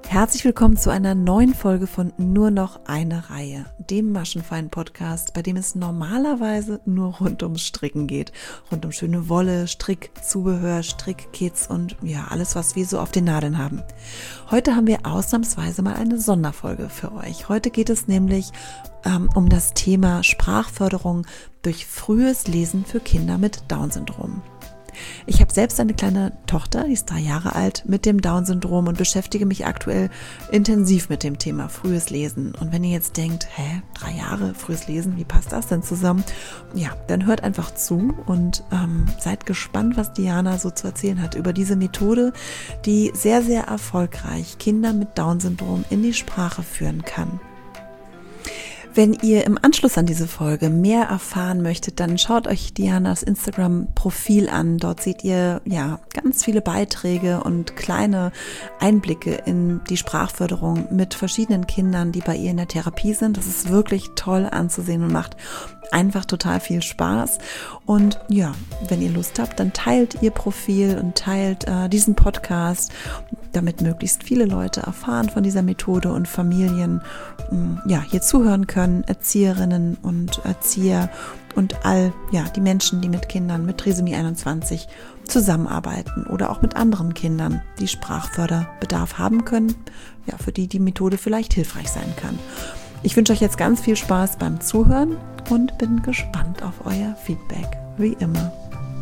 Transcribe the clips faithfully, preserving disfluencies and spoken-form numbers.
Herzlich willkommen zu einer neuen Folge von Nur noch eine Reihe, dem Maschenfein-Podcast, bei dem es normalerweise nur rund ums Stricken geht. Rund um schöne Wolle, Strickzubehör, Strickkits und ja, alles, was wir so auf den Nadeln haben. Heute haben wir ausnahmsweise mal eine Sonderfolge für euch. Heute geht es nämlich ähm, um das Thema Sprachförderung durch frühes Lesen für Kinder mit Down-Syndrom. Ich habe selbst eine kleine Tochter, die ist drei Jahre alt, mit dem Down-Syndrom und beschäftige mich aktuell intensiv mit dem Thema frühes Lesen. Und wenn ihr jetzt denkt, hä, drei Jahre, frühes Lesen, wie passt das denn zusammen? Ja, dann hört einfach zu und ähm, seid gespannt, was Diana so zu erzählen hat über diese Methode, die sehr, sehr erfolgreich Kinder mit Down-Syndrom in die Sprache führen kann. Wenn ihr im Anschluss an diese Folge mehr erfahren möchtet, dann schaut euch Dianas Instagram-Profil an. Dort seht ihr ja ganz viele Beiträge und kleine Einblicke in die Sprachförderung mit verschiedenen Kindern, die bei ihr in der Therapie sind. Das ist wirklich toll anzusehen und macht einfach total viel Spaß. Und ja, wenn ihr Lust habt, dann teilt ihr Profil und teilt äh, diesen Podcast, damit möglichst viele Leute erfahren von dieser Methode und Familien mh, ja hier zuhören können, Erzieherinnen und Erzieher und all ja die Menschen, die mit Kindern mit Trisomie einundzwanzig zusammenarbeiten oder auch mit anderen Kindern, die Sprachförderbedarf haben können, ja, für die die Methode vielleicht hilfreich sein kann. Ich wünsche euch jetzt ganz viel Spaß beim Zuhören und bin gespannt auf euer Feedback, wie immer.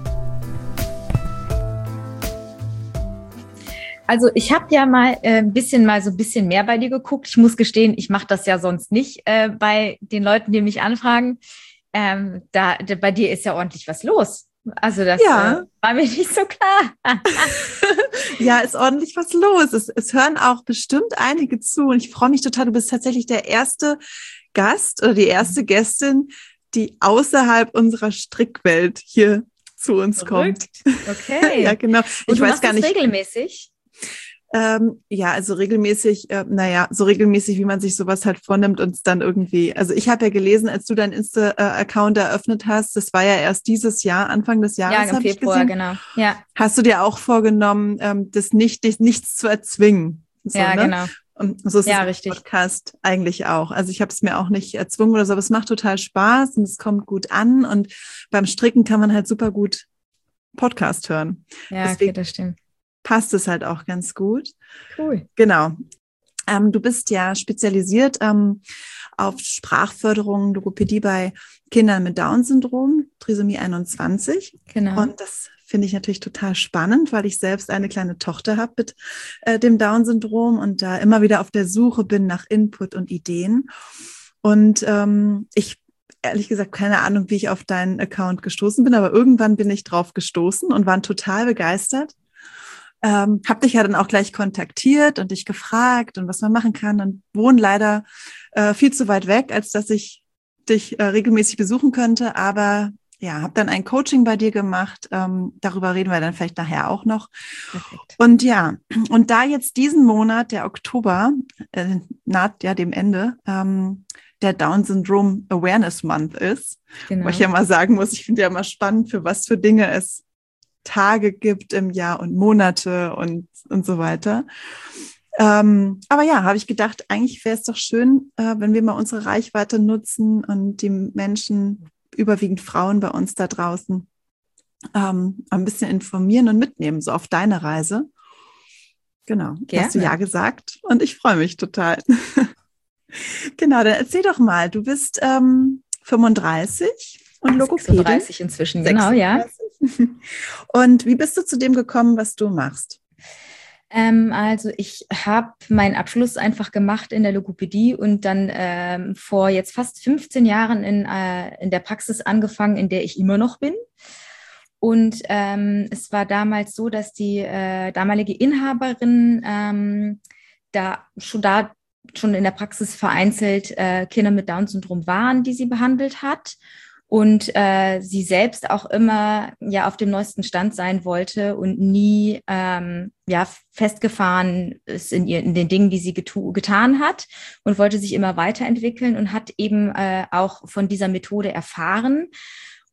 Also ich habe ja mal äh, ein bisschen mal so ein bisschen mehr bei dir geguckt. Ich muss gestehen, ich mache das ja sonst nicht äh, bei den Leuten, die mich anfragen. Ähm, da, da bei dir ist ja ordentlich was los. Also das ja. äh, war mir nicht so klar. Ja, ist ordentlich was los. Es, es hören auch bestimmt einige zu und ich freue mich total. Du bist tatsächlich der erste Gast oder die erste Gästin, die außerhalb unserer Strickwelt hier zu uns Verrückt. kommt. Okay. Ja, genau. Und ich du weiß machst gar nicht. Das regelmäßig? Ähm, ja, also regelmäßig, äh, naja, so regelmäßig, wie man sich sowas halt vornimmt und es dann irgendwie, also ich habe ja gelesen, als du deinen Insta-Account eröffnet hast, das war ja erst dieses Jahr, Anfang des Jahres, ja, im habe ich Februar, gesehen. genau. Ja. Hast du dir auch vorgenommen, ähm, das nicht, dich nichts zu erzwingen? So, Ja, ne? genau. Und so ist ja, es im richtig. Podcast eigentlich auch. Also ich habe es mir auch nicht erzwungen oder so, aber es macht total Spaß und es kommt gut an und beim Stricken kann man halt super gut Podcast hören. Ja, Deswegen okay, das stimmt. passt es halt auch ganz gut. Cool. Genau. Ähm, du bist ja spezialisiert ähm, auf Sprachförderung, Logopädie bei Kindern mit Down-Syndrom, Trisomie einundzwanzig. Genau. Und das finde ich natürlich total spannend, weil ich selbst eine kleine Tochter habe mit äh, dem Down-Syndrom und da immer wieder auf der Suche bin nach Input und Ideen. Und ähm, ich ehrlich gesagt keine Ahnung, wie ich auf deinen Account gestoßen bin, aber irgendwann bin ich drauf gestoßen und war total begeistert. Ähm, hab dich ja dann auch gleich kontaktiert und dich gefragt und was man machen kann und wohne leider äh, viel zu weit weg, als dass ich dich äh, regelmäßig besuchen könnte, aber ja, habe dann ein Coaching bei dir gemacht, ähm, darüber reden wir dann vielleicht nachher auch noch. Perfekt. Und ja, und da jetzt diesen Monat, der Oktober, äh, naht ja dem Ende, ähm, der Down Syndrome Awareness Month ist, Genau. wo ich ja mal sagen muss, ich finde ja immer spannend, für was für Dinge es Tage gibt im Jahr und Monate und, und so weiter. Ähm, aber ja, habe ich gedacht, eigentlich wäre es doch schön, äh, wenn wir mal unsere Reichweite nutzen und die Menschen, überwiegend Frauen bei uns da draußen, ähm, ein bisschen informieren und mitnehmen, so auf deine Reise. Genau, Gerne. Hast du ja gesagt und ich freue mich total. Genau, dann erzähl doch mal, du bist ähm, fünfunddreißig und Logopädin. sechsunddreißig inzwischen, genau, sechsunddreißig. Ja. Und wie bist du zu dem gekommen, was du machst? Ähm, also ich habe meinen Abschluss einfach gemacht in der Logopädie und dann ähm, vor jetzt fast fünfzehn Jahren in, äh, in der Praxis angefangen, in der ich immer noch bin. Und ähm, es war damals so, dass die äh, damalige Inhaberin ähm, da schon da schon in der Praxis vereinzelt äh, Kinder mit Down-Syndrom waren, die sie behandelt hat. Und äh, sie selbst auch immer ja auf dem neuesten Stand sein wollte und nie ähm, ja festgefahren ist in, ihr, in den Dingen, die sie getu- getan hat und wollte sich immer weiterentwickeln und hat eben äh, auch von dieser Methode erfahren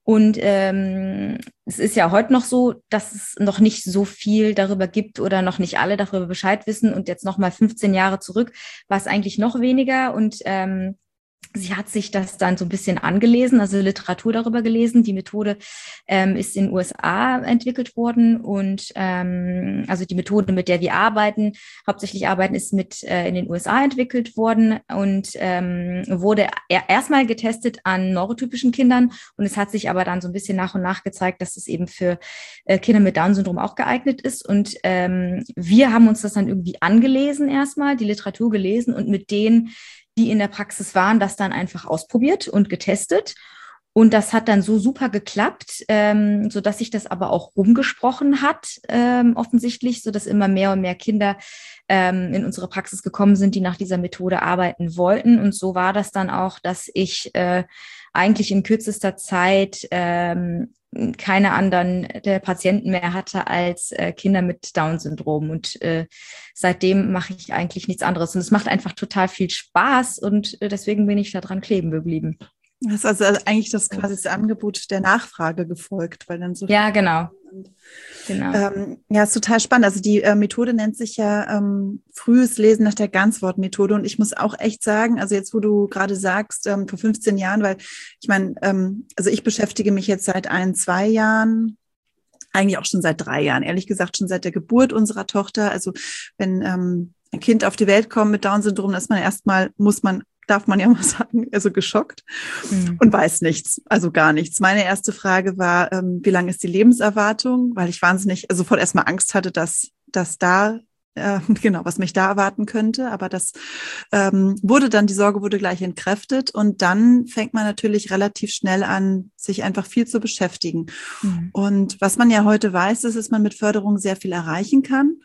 Und ähm, es ist ja heute noch so, dass es noch nicht so viel darüber gibt oder noch nicht alle darüber Bescheid wissen. Und jetzt noch mal fünfzehn Jahre zurück war es eigentlich noch weniger. Und ähm, sie hat sich das dann so ein bisschen angelesen, also Literatur darüber gelesen. Die Methode ähm, ist in den U S A entwickelt worden und ähm, also die Methode, mit der wir arbeiten, hauptsächlich arbeiten, ist mit äh, in den U S A entwickelt worden und ähm, wurde er erstmal getestet an neurotypischen Kindern und es hat sich aber dann so ein bisschen nach und nach gezeigt, dass es eben für äh, Kinder mit Down-Syndrom auch geeignet ist und ähm, wir haben uns das dann irgendwie angelesen erstmal, die Literatur gelesen und mit denen, die in der Praxis waren, das dann einfach ausprobiert und getestet. Und das hat dann so super geklappt, ähm, sodass sich das aber auch rumgesprochen hat, ähm, offensichtlich, sodass immer mehr und mehr Kinder ähm, in unsere Praxis gekommen sind, die nach dieser Methode arbeiten wollten. Und so war das dann auch, dass ich äh, eigentlich in kürzester Zeit ähm, keine anderen der Patienten mehr hatte als äh, Kinder mit Down-Syndrom. Und äh, seitdem mache ich eigentlich nichts anderes. Und es macht einfach total viel Spaß und äh, deswegen bin ich da dran kleben geblieben. Das ist also eigentlich das quasi das Angebot der Nachfrage gefolgt, weil dann so ja, genau. genau. Ähm, ja, ist total spannend. Also die äh, Methode nennt sich ja ähm, frühes Lesen nach der Ganzwortmethode. Und ich muss auch echt sagen, also jetzt, wo du gerade sagst, ähm, vor fünfzehn Jahren, weil ich meine, ähm, also ich beschäftige mich jetzt seit ein, zwei Jahren, eigentlich auch schon seit drei Jahren, ehrlich gesagt schon seit der Geburt unserer Tochter. Also wenn ähm, ein Kind auf die Welt kommt mit Down-Syndrom, dann ist man erstmal, muss man darf man ja mal sagen, also geschockt mhm. und weiß nichts, also gar nichts. Meine erste Frage war, ähm, wie lang ist die Lebenserwartung? Weil ich wahnsinnig, also sofort erstmal Angst hatte, dass, dass da, äh, genau, was mich da erwarten könnte. Aber das ähm, wurde dann, die Sorge wurde gleich entkräftet und dann fängt man natürlich relativ schnell an, sich einfach viel zu beschäftigen. Mhm. Und was man ja heute weiß, ist, dass man mit Förderung sehr viel erreichen kann.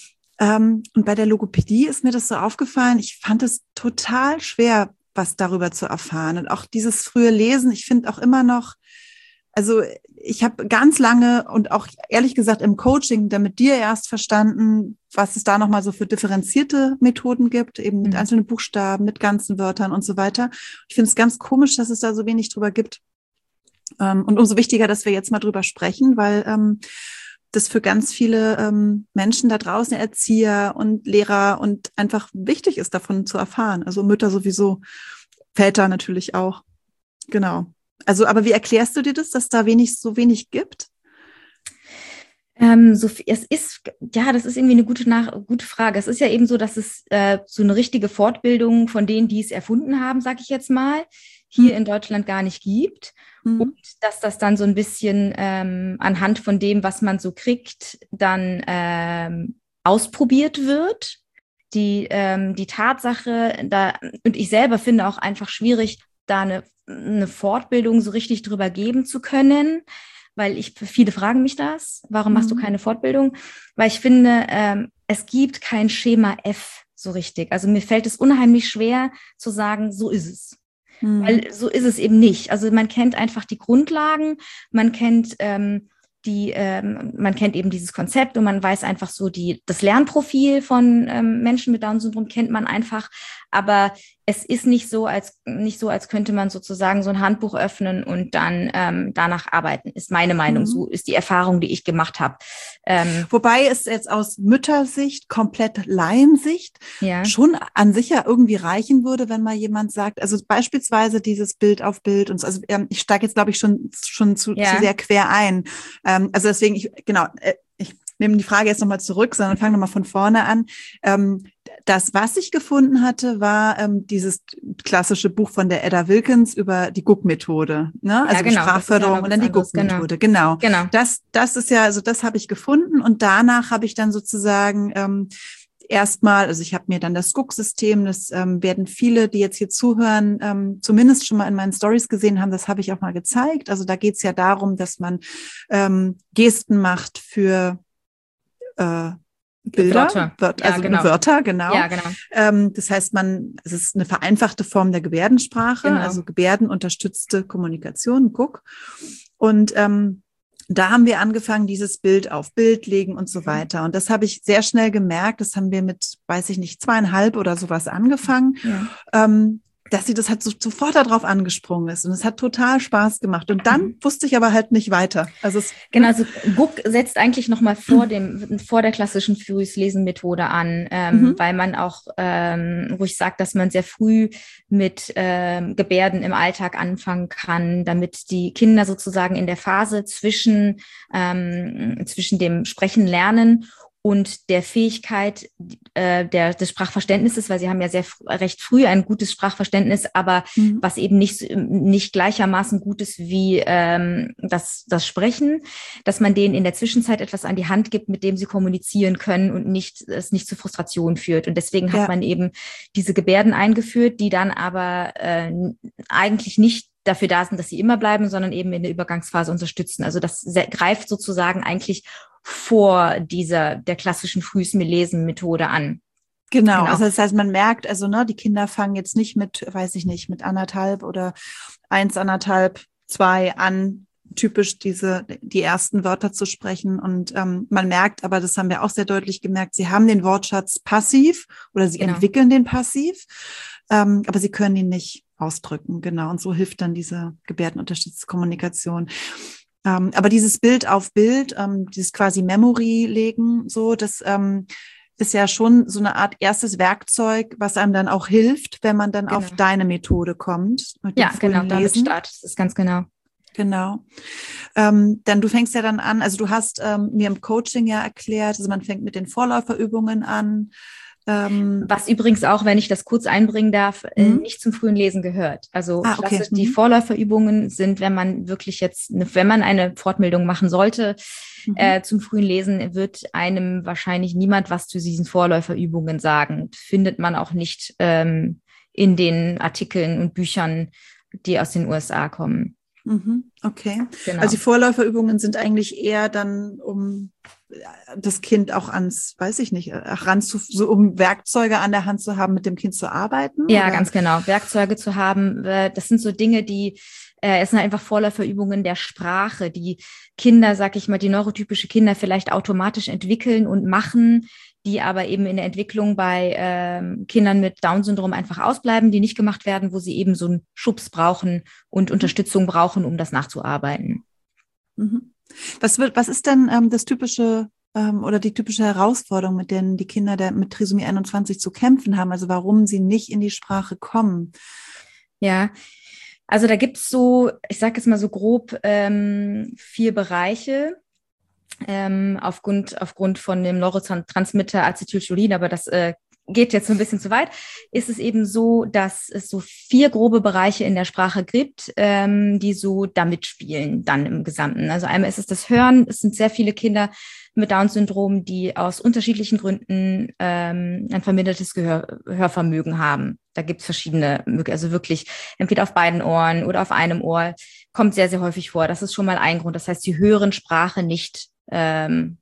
Ähm, und bei der Logopädie ist mir das so aufgefallen, ich fand es total schwer, was darüber zu erfahren. Und auch dieses frühe Lesen, ich finde auch immer noch, also ich habe ganz lange und auch ehrlich gesagt im Coaching dann mit dir erst verstanden, was es da nochmal so für differenzierte Methoden gibt, eben mit mhm. einzelnen Buchstaben, mit ganzen Wörtern und so weiter. Ich finde es ganz komisch, dass es da so wenig drüber gibt. Ähm, und umso wichtiger, dass wir jetzt mal drüber sprechen, weil ähm, das für ganz viele ähm, Menschen da draußen, Erzieher und Lehrer und einfach wichtig ist, davon zu erfahren. Also Mütter sowieso, Väter natürlich auch. Genau. Also, aber wie erklärst du dir das, dass da wenig, so wenig gibt? Ähm, so, es ist, ja, das ist irgendwie eine gute, nach, gute Frage. Es ist ja eben so, dass es äh, so eine richtige Fortbildung von denen, die es erfunden haben, sag ich jetzt mal, hier in Deutschland gar nicht gibt. Mhm. Und dass das dann so ein bisschen ähm, anhand von dem, was man so kriegt, dann ähm, ausprobiert wird. Die, ähm, die Tatsache, da, und ich selber finde auch einfach schwierig, da eine, eine Fortbildung so richtig drüber geben zu können, weil ich, viele fragen mich das, warum mhm. machst du keine Fortbildung? Weil ich finde, ähm, es gibt kein Schema F so richtig. Also mir fällt es unheimlich schwer zu sagen, so ist es. Mhm. Weil so ist es eben nicht. Also man kennt einfach die Grundlagen, man kennt ähm, die, ähm, man kennt eben dieses Konzept und man weiß einfach so die, das Lernprofil von ähm, Menschen mit Down-Syndrom kennt man einfach, aber es ist nicht so, als nicht so, als könnte man sozusagen so ein Handbuch öffnen und dann ähm, danach arbeiten, ist meine Meinung. Mhm. So ist die Erfahrung, die ich gemacht habe. Ähm, Wobei es jetzt aus Müttersicht, komplett Laiensicht, ja. schon an sich ja irgendwie reichen würde, wenn mal jemand sagt, also beispielsweise dieses Bild auf Bild und so, also ähm, ich steige jetzt, glaube ich, schon schon zu, ja. zu sehr quer ein. Ähm, also deswegen, ich genau, äh, ich nehme die Frage jetzt nochmal zurück, sondern fange nochmal von vorne an. Ähm, das, was ich gefunden hatte, war ähm, dieses klassische Buch von der Edda Wilkins über die Guck-Methode, ne? Also ja, genau, Sprachförderung ja und dann die Guck-Methode. Genau. genau. genau. Das, das ist ja, also das habe ich gefunden und danach habe ich dann sozusagen ähm, erstmal, also ich habe mir dann das Guck-System, das ähm, werden viele, die jetzt hier zuhören, ähm, zumindest schon mal in meinen Stories gesehen haben, das habe ich auch mal gezeigt. Also da geht es ja darum, dass man ähm, Gesten macht für äh, Bilder, Wörter. Wörter ja, also genau. Wörter, genau. Ja, genau. Ähm, das heißt, man, es ist eine vereinfachte Form der Gebärdensprache, Genau. also gebärdenunterstützte Kommunikation, Guck. Und ähm, da haben wir angefangen, dieses Bild auf Bild legen und so weiter. Und das habe ich sehr schnell gemerkt. Das haben wir mit, weiß ich nicht, zweieinhalb oder sowas angefangen. Ja. Ähm, dass sie das halt so, sofort darauf angesprungen ist. Und es hat total Spaß gemacht. Und dann mhm. wusste ich aber halt nicht weiter. Also es, genau, also Guck setzt eigentlich nochmal vor dem, vor der klassischen Frühes-Lesen-Methode an, ähm, mhm. weil man auch ähm, ruhig sagt, dass man sehr früh mit ähm, Gebärden im Alltag anfangen kann, damit die Kinder sozusagen in der Phase zwischen, ähm, zwischen dem Sprechen lernen und der Fähigkeit äh, der, des Sprachverständnisses, weil sie haben ja sehr recht früh ein gutes Sprachverständnis, aber mhm. was eben nicht, nicht gleichermaßen gut ist wie ähm, das, das Sprechen, dass man denen in der Zwischenzeit etwas an die Hand gibt, mit dem sie kommunizieren können und nicht, es nicht zu Frustration führt. Und deswegen hat ja. man eben diese Gebärden eingeführt, die dann aber äh, eigentlich nicht dafür da sind, dass sie immer bleiben, sondern eben in der Übergangsphase unterstützen. Also das greift sozusagen eigentlich vor dieser, der klassischen Frühes-Lesen-Methode an. Genau, genau, also das heißt, man merkt, also ne, die Kinder fangen jetzt nicht mit, weiß ich nicht, mit anderthalb oder eins, anderthalb, zwei an, typisch diese, die ersten Wörter zu sprechen. Und ähm, man merkt, aber das haben wir auch sehr deutlich gemerkt, sie haben den Wortschatz passiv oder sie genau. entwickeln den passiv, ähm, aber sie können ihn nicht ausdrücken, genau. Und so hilft dann diese gebärdenunterstützte Kommunikation. Ähm, aber dieses Bild auf Bild, ähm, dieses quasi Memory legen, so, das ähm, ist ja schon so eine Art erstes Werkzeug, was einem dann auch hilft, wenn man dann genau. auf deine Methode kommt. Mit ja, genau, damit startet es ganz genau. Genau. Ähm, dann du fängst ja dann an, also du hast ähm, mir im Coaching ja erklärt, also man fängt mit den Vorläuferübungen an. Was übrigens auch, wenn ich das kurz einbringen darf, mhm. nicht zum frühen Lesen gehört. Also ah, okay. klassisch, die mhm. Vorläuferübungen sind, wenn man wirklich jetzt, eine, wenn man eine Fortbildung machen sollte, mhm. äh, zum frühen Lesen, wird einem wahrscheinlich niemand was zu diesen Vorläuferübungen sagen. Findet man auch nicht ähm, in den Artikeln und Büchern, die aus den U S A kommen. Mhm. Okay. Genau. Also die Vorläuferübungen sind eigentlich eher dann, um das Kind auch ans, weiß ich nicht, ran zu, so um Werkzeuge an der Hand zu haben, mit dem Kind zu arbeiten? Ja, oder? Ganz genau. Werkzeuge zu haben, das sind so Dinge, die, äh, es sind einfach Vorläuferübungen der Sprache, die Kinder, sag ich mal, die neurotypische Kinder vielleicht automatisch entwickeln und machen, die aber eben in der Entwicklung bei ähm, Kindern mit Down-Syndrom einfach ausbleiben, die nicht gemacht werden, wo sie eben so einen Schubs brauchen und Unterstützung brauchen, um das nachzuarbeiten. Mhm. Was wird, was ist denn ähm, das typische ähm, oder die typische Herausforderung, mit denen die Kinder der, mit Trisomie einundzwanzig zu kämpfen haben? Also warum sie nicht in die Sprache kommen? Ja, also da gibt es so, ich sage jetzt mal so grob ähm, vier Bereiche. Ähm, aufgrund, aufgrund von dem Neurotransmitter Acetylcholin, aber das äh, geht jetzt so ein bisschen zu weit, ist es eben so, dass es so vier grobe Bereiche in der Sprache gibt, ähm, die so da mitspielen dann im Gesamten. Also einmal ist es das Hören, es sind sehr viele Kinder mit Down-Syndrom, die aus unterschiedlichen Gründen ähm, ein vermindertes Gehör, Hörvermögen haben. Da gibt es verschiedene, also wirklich entweder auf beiden Ohren oder auf einem Ohr, kommt sehr, sehr häufig vor. Das ist schon mal ein Grund. Das heißt, sie hören Sprache nicht ähm,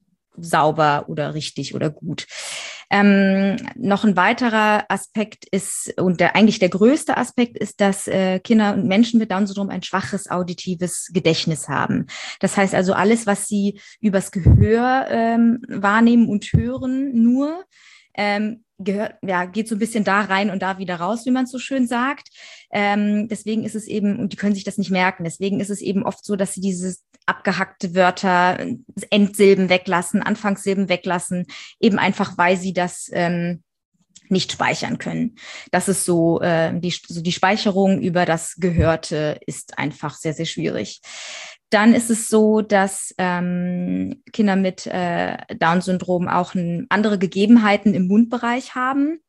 sauber oder richtig oder gut. Ähm, noch ein weiterer Aspekt ist, und der, eigentlich der größte Aspekt ist, dass äh, Kinder und Menschen mit Down-Syndrom ein schwaches auditives Gedächtnis haben. Das heißt also, alles, was sie übers Gehör ähm, wahrnehmen und hören, nur ähm, gehört, ja, geht so ein bisschen da rein und da wieder raus, wie man so schön sagt. Ähm, deswegen ist es eben, und die können sich das nicht merken, deswegen ist es eben oft so, dass sie diese abgehackte Wörter, Endsilben weglassen, Anfangssilben weglassen, eben einfach, weil sie das ähm, nicht speichern können. Das ist so, äh, die, so die Speicherung über das Gehörte ist einfach sehr, sehr schwierig. Dann ist es so, dass ähm, Kinder mit äh, Down-Syndrom auch ein, andere Gegebenheiten im Mundbereich haben,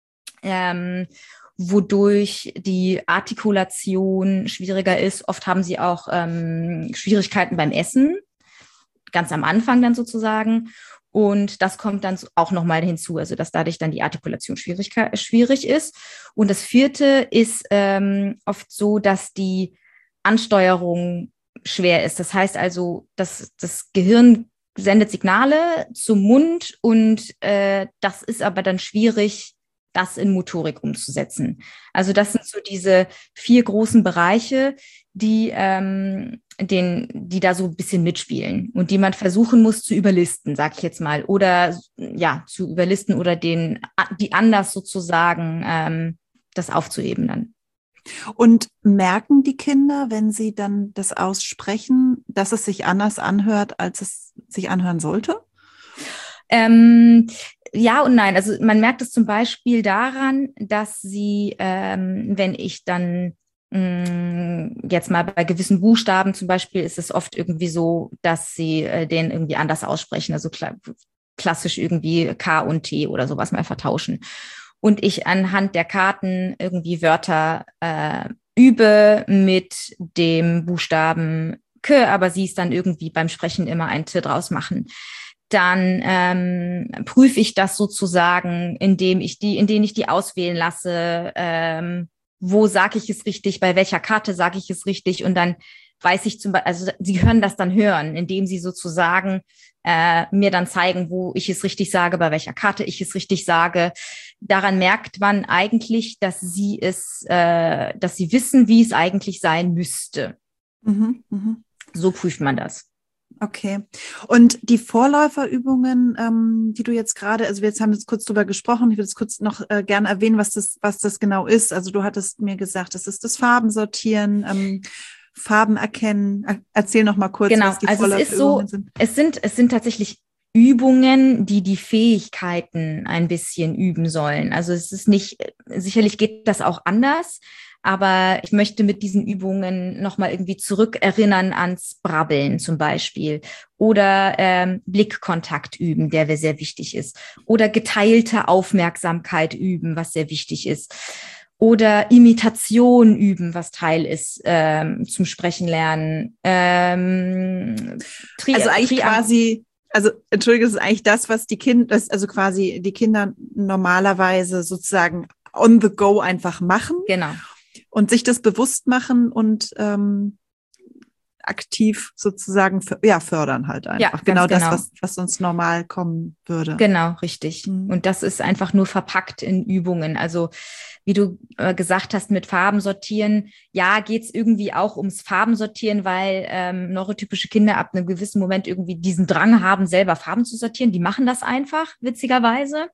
ähm, wodurch die Artikulation schwieriger ist. Oft haben sie auch ähm, Schwierigkeiten beim Essen, ganz am Anfang dann sozusagen. Und das kommt dann auch nochmal hinzu, also dass dadurch dann die Artikulation schwierig, schwierig ist. Und das vierte ist ähm, oft so, dass die Ansteuerung schwer ist. Das heißt also, dass das Gehirn sendet Signale zum Mund und äh, das ist aber dann schwierig, das in Motorik umzusetzen. Also das sind so diese vier großen Bereiche, die, ähm, den, die da so ein bisschen mitspielen und die man versuchen muss zu überlisten, sag ich jetzt mal, oder ja, zu überlisten oder den, die anders sozusagen ähm, das aufzuheben dann. Und merken die Kinder, wenn sie dann das aussprechen, dass es sich anders anhört, als es sich anhören sollte? Ähm, ja und nein. Also man merkt es zum Beispiel daran, dass sie, ähm, wenn ich dann mh, jetzt mal bei gewissen Buchstaben zum Beispiel, ist es oft irgendwie so, dass sie äh, den irgendwie anders aussprechen. Also klar, klassisch irgendwie K und T oder sowas mal vertauschen. Und ich anhand der Karten irgendwie Wörter äh, übe mit dem Buchstaben K, aber sie es dann irgendwie beim Sprechen immer ein T draus machen. Dann ähm, prüfe ich das sozusagen, indem ich die, indem ich die auswählen lasse, ähm, wo sage ich es richtig, bei welcher Karte sage ich es richtig, und dann weiß ich zum Beispiel, also sie können das dann hören, indem sie sozusagen äh, mir dann zeigen, wo ich es richtig sage, bei welcher Karte ich es richtig sage. Daran merkt man eigentlich, dass sie es, äh, dass sie wissen, wie es eigentlich sein müsste. Mhm, mhm. So prüft man das. Okay. Und die Vorläuferübungen, ähm, die du jetzt gerade, also wir jetzt haben jetzt kurz drüber gesprochen, ich würde jetzt kurz noch äh, gerne erwähnen, was das, was das genau ist. Also du hattest mir gesagt, das ist das Farbensortieren, ähm, Farben erkennen. Erzähl noch mal kurz, Genau, was die also es ist Vorläuferübungen so, sind. es sind, es sind tatsächlich Übungen, die die Fähigkeiten ein bisschen üben sollen. Also es ist nicht, sicherlich geht das auch anders, aber ich möchte mit diesen Übungen nochmal irgendwie zurückerinnern ans Brabbeln zum Beispiel oder ähm, Blickkontakt üben, der sehr wichtig ist, oder geteilte Aufmerksamkeit üben, was sehr wichtig ist. Oder Imitation üben, was Teil ist, ähm, zum Sprechen lernen. Ähm, Tri- Also eigentlich Tri- quasi, also entschuldige, das ist eigentlich das, was die Kinder, also quasi die Kinder normalerweise sozusagen on the go einfach machen. Genau. Und sich das bewusst machen und ähm, aktiv sozusagen ja, fördern halt einfach. Ja, genau das, genau. was, was uns normal kommen würde. Genau, richtig. Mhm. Und das ist einfach nur verpackt in Übungen. Also wie du äh, gesagt hast, mit Farben sortieren, ja, geht es irgendwie auch ums Farbensortieren, weil ähm, neurotypische Kinder ab einem gewissen Moment irgendwie diesen Drang haben, selber Farben zu sortieren. Die machen das einfach, witzigerweise.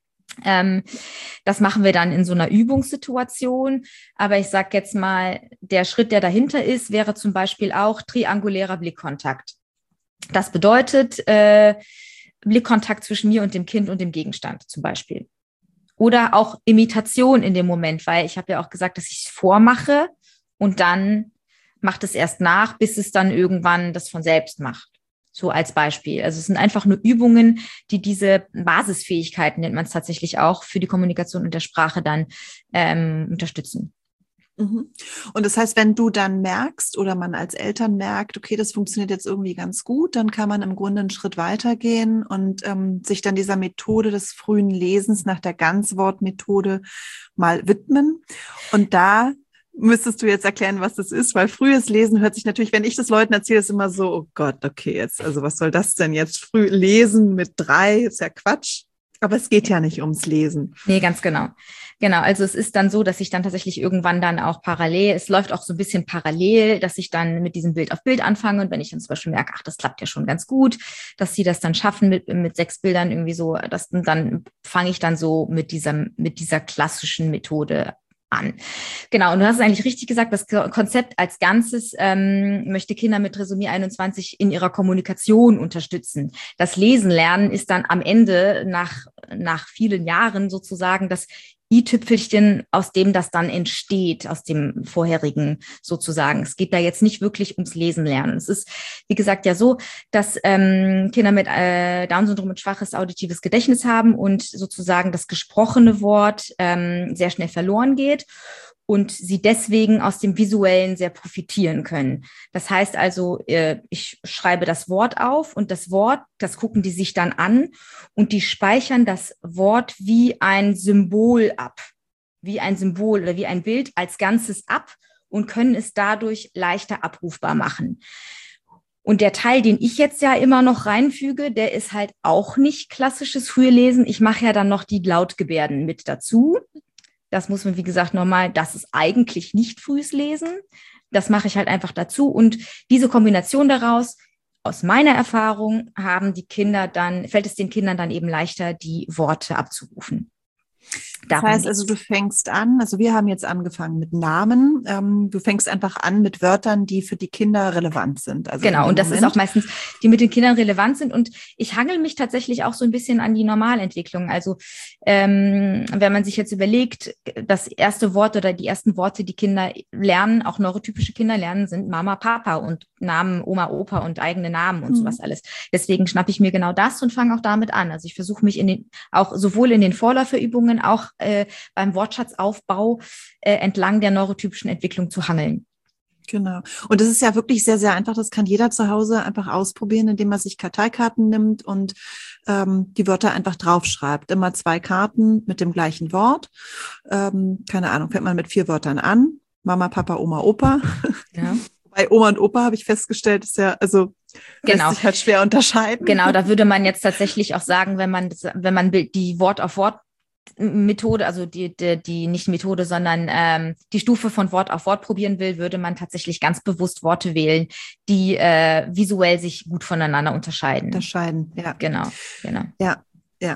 Ähm, das machen wir dann in so einer Übungssituation. Aber ich sage jetzt mal, der Schritt, der dahinter ist, wäre zum Beispiel auch triangulärer Blickkontakt. Das bedeutet äh, Blickkontakt zwischen mir und dem Kind und dem Gegenstand zum Beispiel. Oder auch Imitation in dem Moment, weil ich habe ja auch gesagt, dass ich es vormache und dann macht es erst nach, bis es dann irgendwann das von selbst macht. So als Beispiel. Also es sind einfach nur Übungen, die diese Basisfähigkeiten, nennt man es tatsächlich auch, für die Kommunikation und der Sprache dann ähm, unterstützen. Und das heißt, wenn du dann merkst oder man als Eltern merkt, okay, das funktioniert jetzt irgendwie ganz gut, dann kann man im Grunde einen Schritt weitergehen und ähm, sich dann dieser Methode des frühen Lesens nach der Ganzwortmethode mal widmen. Und da müsstest du jetzt erklären, was das ist, weil frühes Lesen hört sich natürlich, wenn ich das Leuten erzähle, ist immer so, oh Gott, okay, jetzt, also was soll das denn jetzt? Früh lesen mit drei, ist ja Quatsch. Aber es geht ja nicht ums Lesen. Nee, ganz genau. Genau, also es ist dann so, dass ich dann tatsächlich irgendwann dann auch parallel, es läuft auch so ein bisschen parallel, dass ich dann mit diesem Bild auf Bild anfange und wenn ich dann zum Beispiel merke, ach, das klappt ja schon ganz gut, dass sie das dann schaffen mit, mit sechs Bildern irgendwie so, das, dann fange ich dann so mit dieser, mit dieser klassischen Methode an. Genau, und du hast es eigentlich richtig gesagt, das Konzept als Ganzes ähm, möchte Kinder mit Trisomie einundzwanzig in ihrer Kommunikation unterstützen. Das Lesen lernen ist dann am Ende nach, nach vielen Jahren sozusagen das i-Tüpfelchen, aus dem das dann entsteht, aus dem vorherigen sozusagen. Es geht da jetzt nicht wirklich ums Lesen lernen. Es ist, wie gesagt, ja so, dass ähm, Kinder mit äh, Down-Syndrom ein schwaches auditives Gedächtnis haben und sozusagen das gesprochene Wort ähm, sehr schnell verloren geht und sie deswegen aus dem Visuellen sehr profitieren können. Das heißt also, äh, ich schreibe das Wort auf und das Wort, das gucken die sich dann an und die speichern das Wort wie ein Symbol ab, wie ein Symbol oder wie ein Bild als Ganzes ab und können es dadurch leichter abrufbar machen. Und der Teil, den ich jetzt ja immer noch reinfüge, der ist halt auch nicht klassisches frühe Lesen. Ich mache ja dann noch die Lautgebärden mit dazu. Das muss man, wie gesagt, nochmal, das ist eigentlich nicht frühes Lesen. Das mache ich halt einfach dazu. Und diese Kombination daraus, aus meiner Erfahrung, haben die Kinder dann, fällt es den Kindern dann eben leichter, die Worte abzurufen. Das heißt also, du fängst an, also wir haben jetzt angefangen mit Namen, ähm, du fängst einfach an mit Wörtern, die für die Kinder relevant sind. Also genau, und das Moment. Ist auch meistens, die mit den Kindern relevant sind, und ich hangel mich tatsächlich auch so ein bisschen an die Normalentwicklung. Also ähm, wenn man sich jetzt überlegt, das erste Wort oder die ersten Worte, die Kinder lernen, auch neurotypische Kinder lernen, sind Mama, Papa und Namen, Oma, Opa und eigene Namen und mhm. sowas alles. Deswegen schnappe ich mir genau das und fange auch damit an. Also ich versuche mich in den, auch sowohl in den Vorläuferübungen, auch Äh, beim Wortschatzaufbau äh, entlang der neurotypischen Entwicklung zu hangeln. Genau. Und das ist ja wirklich sehr, sehr einfach. Das kann jeder zu Hause einfach ausprobieren, indem man sich Karteikarten nimmt und ähm, die Wörter einfach draufschreibt. Immer zwei Karten mit dem gleichen Wort. Ähm, keine Ahnung, fängt man mit vier Wörtern an. Mama, Papa, Oma, Opa. Ja. Bei Oma und Opa habe ich festgestellt, ist ja, also genau. lässt sich halt schwer unterscheiden. Genau, da würde man jetzt tatsächlich auch sagen, wenn man, wenn man die Wort auf Wort Methode, also die, die, die nicht Methode, sondern ähm, die Stufe von Wort auf Wort probieren will, würde man tatsächlich ganz bewusst Worte wählen, die äh, visuell sich gut voneinander unterscheiden. Unterscheiden, ja. Genau, genau. Ja, ja.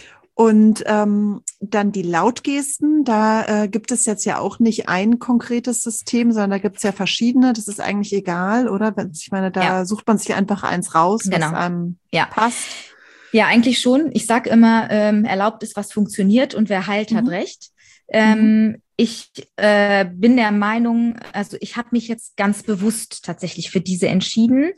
Und ähm, dann die Lautgesten, da äh, gibt es jetzt ja auch nicht ein konkretes System, sondern da gibt es ja verschiedene. Das ist eigentlich egal, oder? Ich meine, da ja. sucht man sich einfach eins raus, genau. was einem ja. passt. Ja, eigentlich schon. Ich sage immer, ähm, erlaubt ist, was funktioniert, und wer heilt, mhm. hat recht. Ähm, mhm. Ich äh, bin der Meinung, also ich habe mich jetzt ganz bewusst tatsächlich für diese entschieden.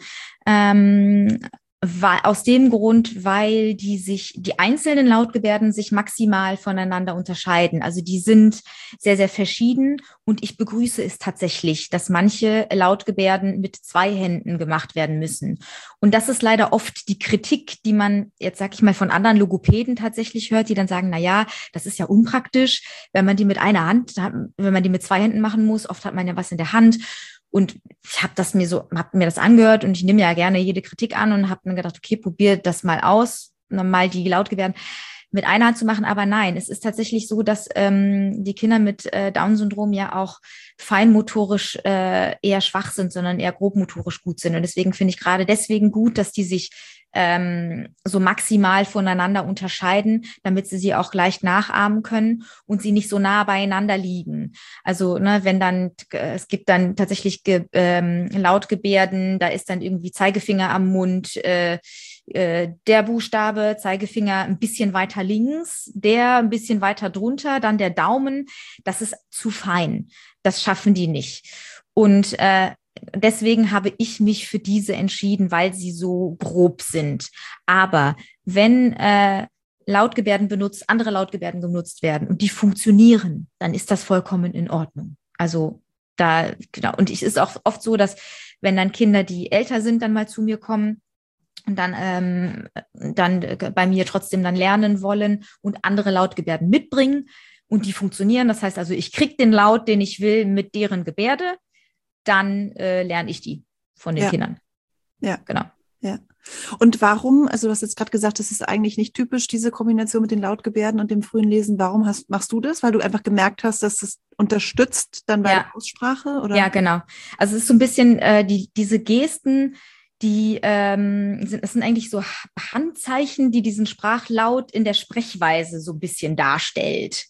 Ähm, Weil, aus dem Grund, weil die sich, die einzelnen Lautgebärden sich maximal voneinander unterscheiden. Also die sind sehr, sehr verschieden, und ich begrüße es tatsächlich, dass manche Lautgebärden mit zwei Händen gemacht werden müssen. Und das ist leider oft die Kritik, die man jetzt, sag ich mal, von anderen Logopäden tatsächlich hört, die dann sagen, na ja, das ist ja unpraktisch, wenn man die mit einer Hand, wenn man die mit zwei Händen machen muss, oft hat man ja was in der Hand. Und ich habe das mir so, habe mir das angehört, und ich nehme ja gerne jede Kritik an und habe mir gedacht, okay, probier das mal aus, mal die Lautgebärden mit einer Hand zu machen. Aber nein, es ist tatsächlich so, dass ähm, die Kinder mit äh, Down-Syndrom ja auch feinmotorisch äh, eher schwach sind, sondern eher grobmotorisch gut sind. Und deswegen finde ich gerade deswegen gut, dass die sich ähm, so maximal voneinander unterscheiden, damit sie sie auch leicht nachahmen können und sie nicht so nah beieinander liegen. Also ne, wenn dann, es gibt dann tatsächlich ge, ähm, Lautgebärden, da ist dann irgendwie Zeigefinger am Mund, äh, äh, der Buchstabe, Zeigefinger ein bisschen weiter links, der ein bisschen weiter drunter, dann der Daumen. Das ist zu fein. Das schaffen die nicht. Und äh, deswegen habe ich mich für diese entschieden, weil sie so grob sind. Aber wenn äh, Lautgebärden benutzt, andere Lautgebärden genutzt werden und die funktionieren, dann ist das vollkommen in Ordnung. Also da, genau. Und es ist auch oft so, dass wenn dann Kinder, die älter sind, dann mal zu mir kommen und dann, ähm, dann bei mir trotzdem dann lernen wollen und andere Lautgebärden mitbringen und die funktionieren. Das heißt also, ich kriege den Laut, den ich will, mit deren Gebärde, dann äh, lerne ich die von den ja. Kindern. Ja, genau. Ja. Und warum, also du hast jetzt gerade gesagt, das ist eigentlich nicht typisch, diese Kombination mit den Lautgebärden und dem frühen Lesen. Warum hast, machst du das? Weil du einfach gemerkt hast, dass das unterstützt dann bei ja. der Aussprache? Oder? Ja, genau. Also es ist so ein bisschen äh, die, diese Gesten, die ähm, sind, das sind eigentlich so Handzeichen, die diesen Sprachlaut in der Sprechweise so ein bisschen darstellt.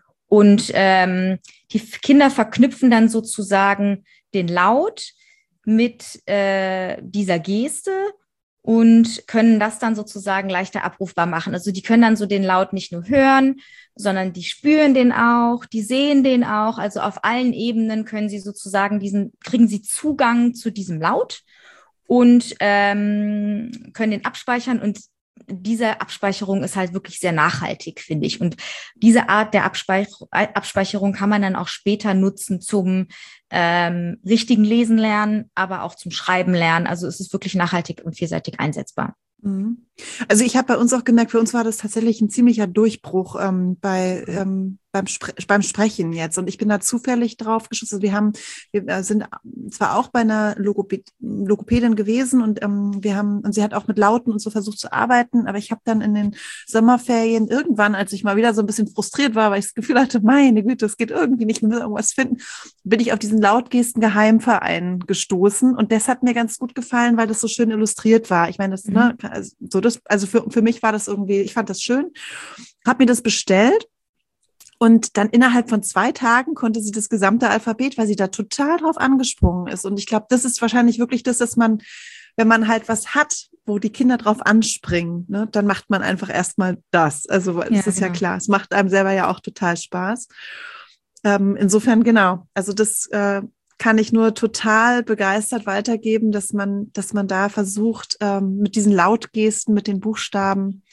Und ähm, die Kinder verknüpfen dann sozusagen den Laut mit äh, dieser Geste und können das dann sozusagen leichter abrufbar machen. Also die können dann so den Laut nicht nur hören, sondern die spüren den auch, die sehen den auch. Also auf allen Ebenen können sie sozusagen diesen, kriegen sie Zugang zu diesem Laut und ähm, können den abspeichern. Und diese Abspeicherung ist halt wirklich sehr nachhaltig, finde ich. Und diese Art der Abspeich- Abspeicherung kann man dann auch später nutzen zum ähm, richtigen Lesen lernen, aber auch zum Schreiben lernen. Also es ist wirklich nachhaltig und vielseitig einsetzbar. Also ich habe bei uns auch gemerkt, für uns war das tatsächlich ein ziemlicher Durchbruch ähm, bei ähm, beim, Spre- beim Sprechen jetzt. Und ich bin da zufällig drauf geschossen. Also wir haben, wir sind zwar auch bei einer Logopä- Logopädin gewesen und ähm, wir haben, und sie hat auch mit Lauten und so versucht zu arbeiten, aber ich habe dann in den Sommerferien irgendwann, als ich mal wieder so ein bisschen frustriert war, weil ich das Gefühl hatte, meine Güte, es geht irgendwie nicht, mehr irgendwas finden, bin ich auf diesen Lautgesten-Geheimverein gestoßen und das hat mir ganz gut gefallen, weil das so schön illustriert war. Ich meine, das, mhm. ne, also, so das, also für, für mich war das irgendwie, ich fand das schön, habe mir das bestellt. Und dann innerhalb von zwei Tagen konnte sie das gesamte Alphabet, weil sie da total drauf angesprungen ist. Und ich glaube, das ist wahrscheinlich wirklich das, dass man, wenn man halt was hat, wo die Kinder drauf anspringen, ne, dann macht man einfach erstmal das. Also das Ja, ist genau. ja klar. Es macht einem selber ja auch total Spaß. Ähm, insofern, genau. Also das äh, kann ich nur total begeistert weitergeben, dass man, dass man da versucht, ähm, mit diesen Lautgesten, mit den Buchstaben,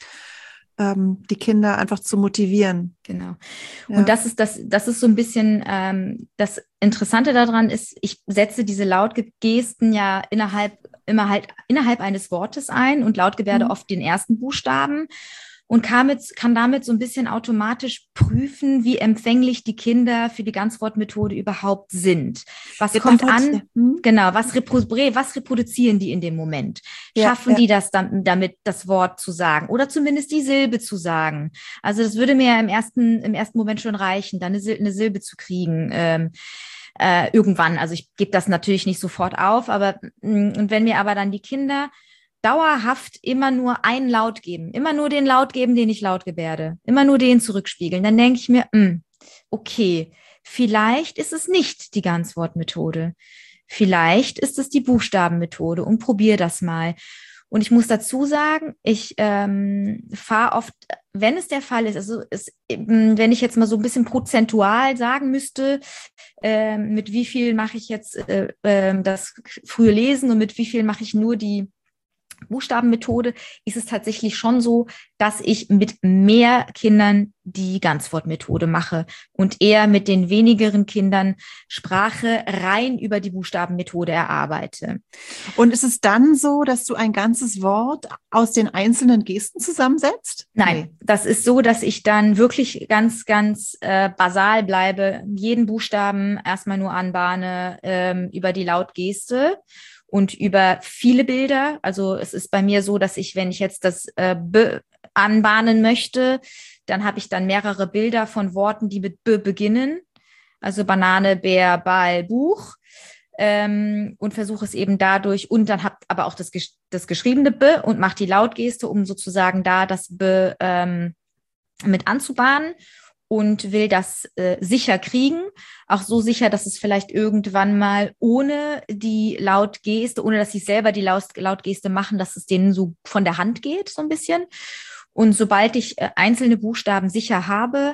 ähm, die Kinder einfach zu motivieren. Genau. Ja. Und das ist das, das ist so ein bisschen ähm, das Interessante daran ist, ich setze diese Lautgesten ja innerhalb, immer halt innerhalb eines Wortes ein und Lautgebärde Mhm. oft den ersten Buchstaben und kann, mit, kann damit so ein bisschen automatisch prüfen, wie empfänglich die Kinder für die Ganzwortmethode überhaupt sind. Was Ja, kommt da wollte an? ich- hm? Genau, was, repro was reproduzieren die in dem Moment? Ja, Schaffen ja. die das dann, damit das Wort zu sagen oder zumindest die Silbe zu sagen? Also das würde mir ja im ersten, im ersten Moment schon reichen, dann eine, Sil eine Silbe zu kriegen. Ähm, äh, irgendwann. Also ich gebe das natürlich nicht sofort auf, aber mh, und wenn mir aber dann die Kinder dauerhaft immer nur einen Laut geben, immer nur den Laut geben, den ich laut gebärde, immer nur den zurückspiegeln, dann denke ich mir, mh, okay, vielleicht ist es nicht die Ganzwortmethode. Vielleicht ist es die Buchstabenmethode und probiere das mal. Und ich muss dazu sagen, ich ähm, fahre oft, wenn es der Fall ist, also es, wenn ich jetzt mal so ein bisschen prozentual sagen müsste, äh, mit wie viel mache ich jetzt äh, äh, das frühe Lesen und mit wie viel mache ich nur die Buchstabenmethode, ist es tatsächlich schon so, dass ich mit mehr Kindern die Ganzwortmethode mache und eher mit den wenigeren Kindern Sprache rein über die Buchstabenmethode erarbeite. Und ist es dann so, dass du ein ganzes Wort aus den einzelnen Gesten zusammensetzt? Nein, Nee. das ist so, dass ich dann wirklich ganz, ganz äh, basal bleibe, jeden Buchstaben erstmal nur anbahne ähm, über die Lautgeste und über viele Bilder. Also es ist bei mir so, dass ich, wenn ich jetzt das äh, B anbahnen möchte, dann habe ich dann mehrere Bilder von Worten, die mit B beginnen. Also Banane, Bär, Ball, Buch. Ähm, und versuche es eben dadurch und dann habe aber auch das, das geschriebene B und mache die Lautgeste, um sozusagen da das B ähm, mit anzubahnen und will das äh, sicher kriegen, auch so sicher, dass es vielleicht irgendwann mal ohne die Lautgeste, ohne dass sie selber die Laut Lautgeste machen, dass es denen so von der Hand geht, so ein bisschen. Und sobald ich äh, einzelne Buchstaben sicher habe,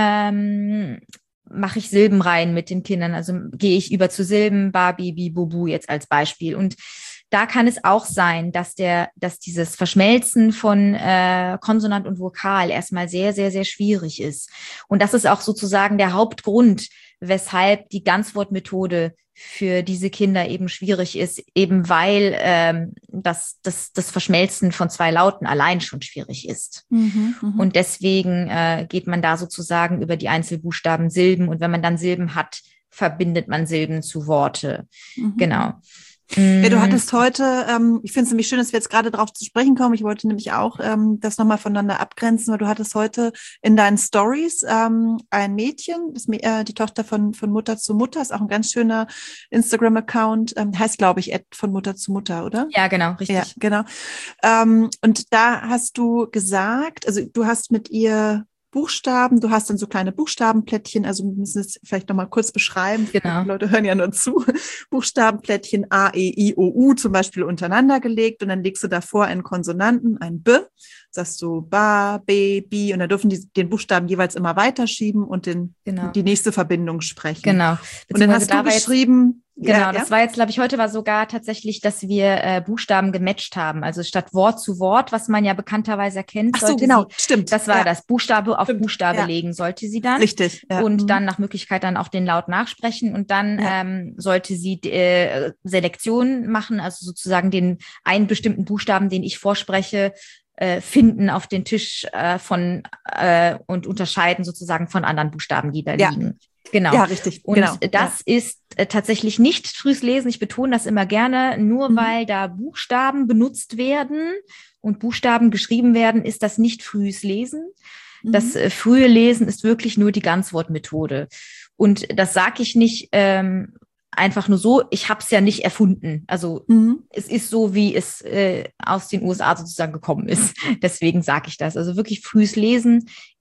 ähm, mache ich Silbenreihen mit den Kindern. Also gehe ich über zu Silben, Babi, Bi, Bubu jetzt als Beispiel. Und da kann es auch sein, dass der, dass dieses Verschmelzen von äh, Konsonant und Vokal erstmal sehr, sehr, sehr schwierig ist. Und das ist auch sozusagen der Hauptgrund, weshalb die Ganzwortmethode für diese Kinder eben schwierig ist, eben weil ähm, das, das, das Verschmelzen von zwei Lauten allein schon schwierig ist. Mhm, mh. Und deswegen äh, geht man da sozusagen über die Einzelbuchstaben Silben. Und wenn man dann Silben hat, verbindet man Silben zu Worte. Mhm. Genau. Ja, du hattest heute, ähm, ich finde es nämlich schön, dass wir jetzt gerade darauf zu sprechen kommen. Ich wollte nämlich auch ähm, das nochmal voneinander abgrenzen, weil du hattest heute in deinen Stories ähm, ein Mädchen, das, äh, die Tochter von, von Mutter zu Mutter, ist auch ein ganz schöner Instagram-Account, ähm, heißt, glaube ich, Ad von Mutter zu Mutter, oder? Ja, genau, richtig. Ja, genau. Ähm, und da hast du gesagt, also du hast mit ihr Buchstaben, du hast dann so kleine Buchstabenplättchen, also wir müssen es vielleicht nochmal kurz beschreiben, Genau. die Leute hören ja nur zu, Buchstabenplättchen A, E, I, O, U zum Beispiel untereinander gelegt und dann legst du davor einen Konsonanten, ein B, sagst du Ba, B, Bi und dann dürfen die den Buchstaben jeweils immer weiterschieben und den, Genau. die nächste Verbindung sprechen. Genau. Und dann hast du geschrieben, Genau, ja, das ja? war jetzt, glaube ich, heute war sogar tatsächlich, dass wir äh, Buchstaben gematcht haben. Also statt Wort zu Wort, was man ja bekannterweise erkennt, Ach so, sollte genau, sie, stimmt. das war Ja. das, Buchstabe auf Stimmt, Buchstabe ja. legen sollte sie dann. Richtig. Ja. Und Mhm. dann nach Möglichkeit dann auch den Laut nachsprechen. Und dann Ja. ähm, sollte sie äh, Selektion machen, also sozusagen den einen bestimmten Buchstaben, den ich vorspreche, äh, finden auf den Tisch äh, von äh, und unterscheiden sozusagen von anderen Buchstaben, die da Ja. liegen. Genau. Ja, richtig. Und genau. das ja. ist äh, tatsächlich nicht frühes Lesen. Ich betone das immer gerne. Nur Mhm. weil da Buchstaben benutzt werden und Buchstaben geschrieben werden, ist das nicht frühes Lesen. Mhm. Das äh, frühe Lesen ist wirklich nur die Ganzwortmethode. Und das sage ich nicht ähm, einfach nur so. Ich habe es ja nicht erfunden. Also mhm. es ist so, wie es äh, aus den U S A sozusagen gekommen ist. Deswegen sage ich das. Also wirklich frühes Lesen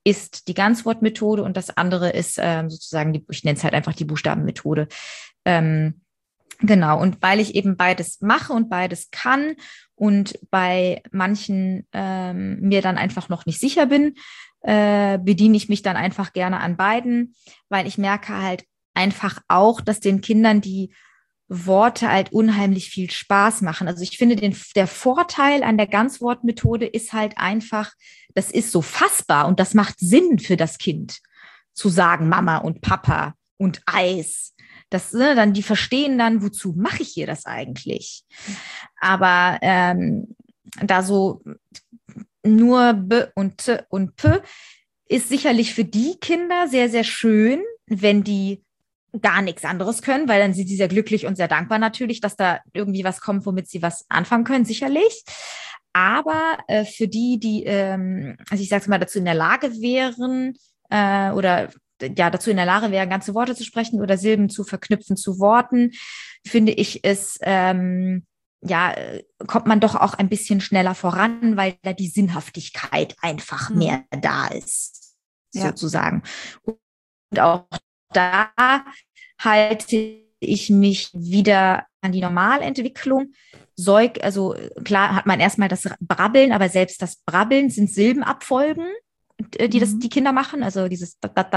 ist die Ganzwortmethode und das andere ist ähm, sozusagen, die, ich nenne es halt einfach die Buchstabenmethode. Ähm, genau, und weil ich eben beides mache und beides kann und bei manchen ähm, mir dann einfach noch nicht sicher bin, äh, bediene ich mich dann einfach gerne an beiden, weil ich merke halt einfach auch, dass den Kindern die Worte halt unheimlich viel Spaß machen. Also ich finde, den, der Vorteil an der Ganzwortmethode ist halt einfach, das ist so fassbar und das macht Sinn für das Kind, zu sagen Mama und Papa und Eis. Das, ne, dann, die verstehen dann, wozu mache ich hier das eigentlich? Aber ähm, da so nur B und T und P ist sicherlich für die Kinder sehr, sehr schön, wenn die gar nichts anderes können, weil dann sind sie sehr glücklich und sehr dankbar natürlich, dass da irgendwie was kommt, womit sie was anfangen können, sicherlich. Aber äh, für die, die, ähm, also ich sage mal, dazu in der Lage wären äh, oder ja dazu in der Lage wären, ganze Worte zu sprechen oder Silben zu verknüpfen zu Worten, finde ich es ähm, ja, kommt man doch auch ein bisschen schneller voran, weil da die Sinnhaftigkeit einfach mhm. mehr da ist, ja. sozusagen. Und auch da halte ich mich wieder an die Normalentwicklung. Säug, also klar hat man erstmal das Brabbeln, aber selbst das Brabbeln sind Silbenabfolgen, die mhm. das die Kinder machen. Also dieses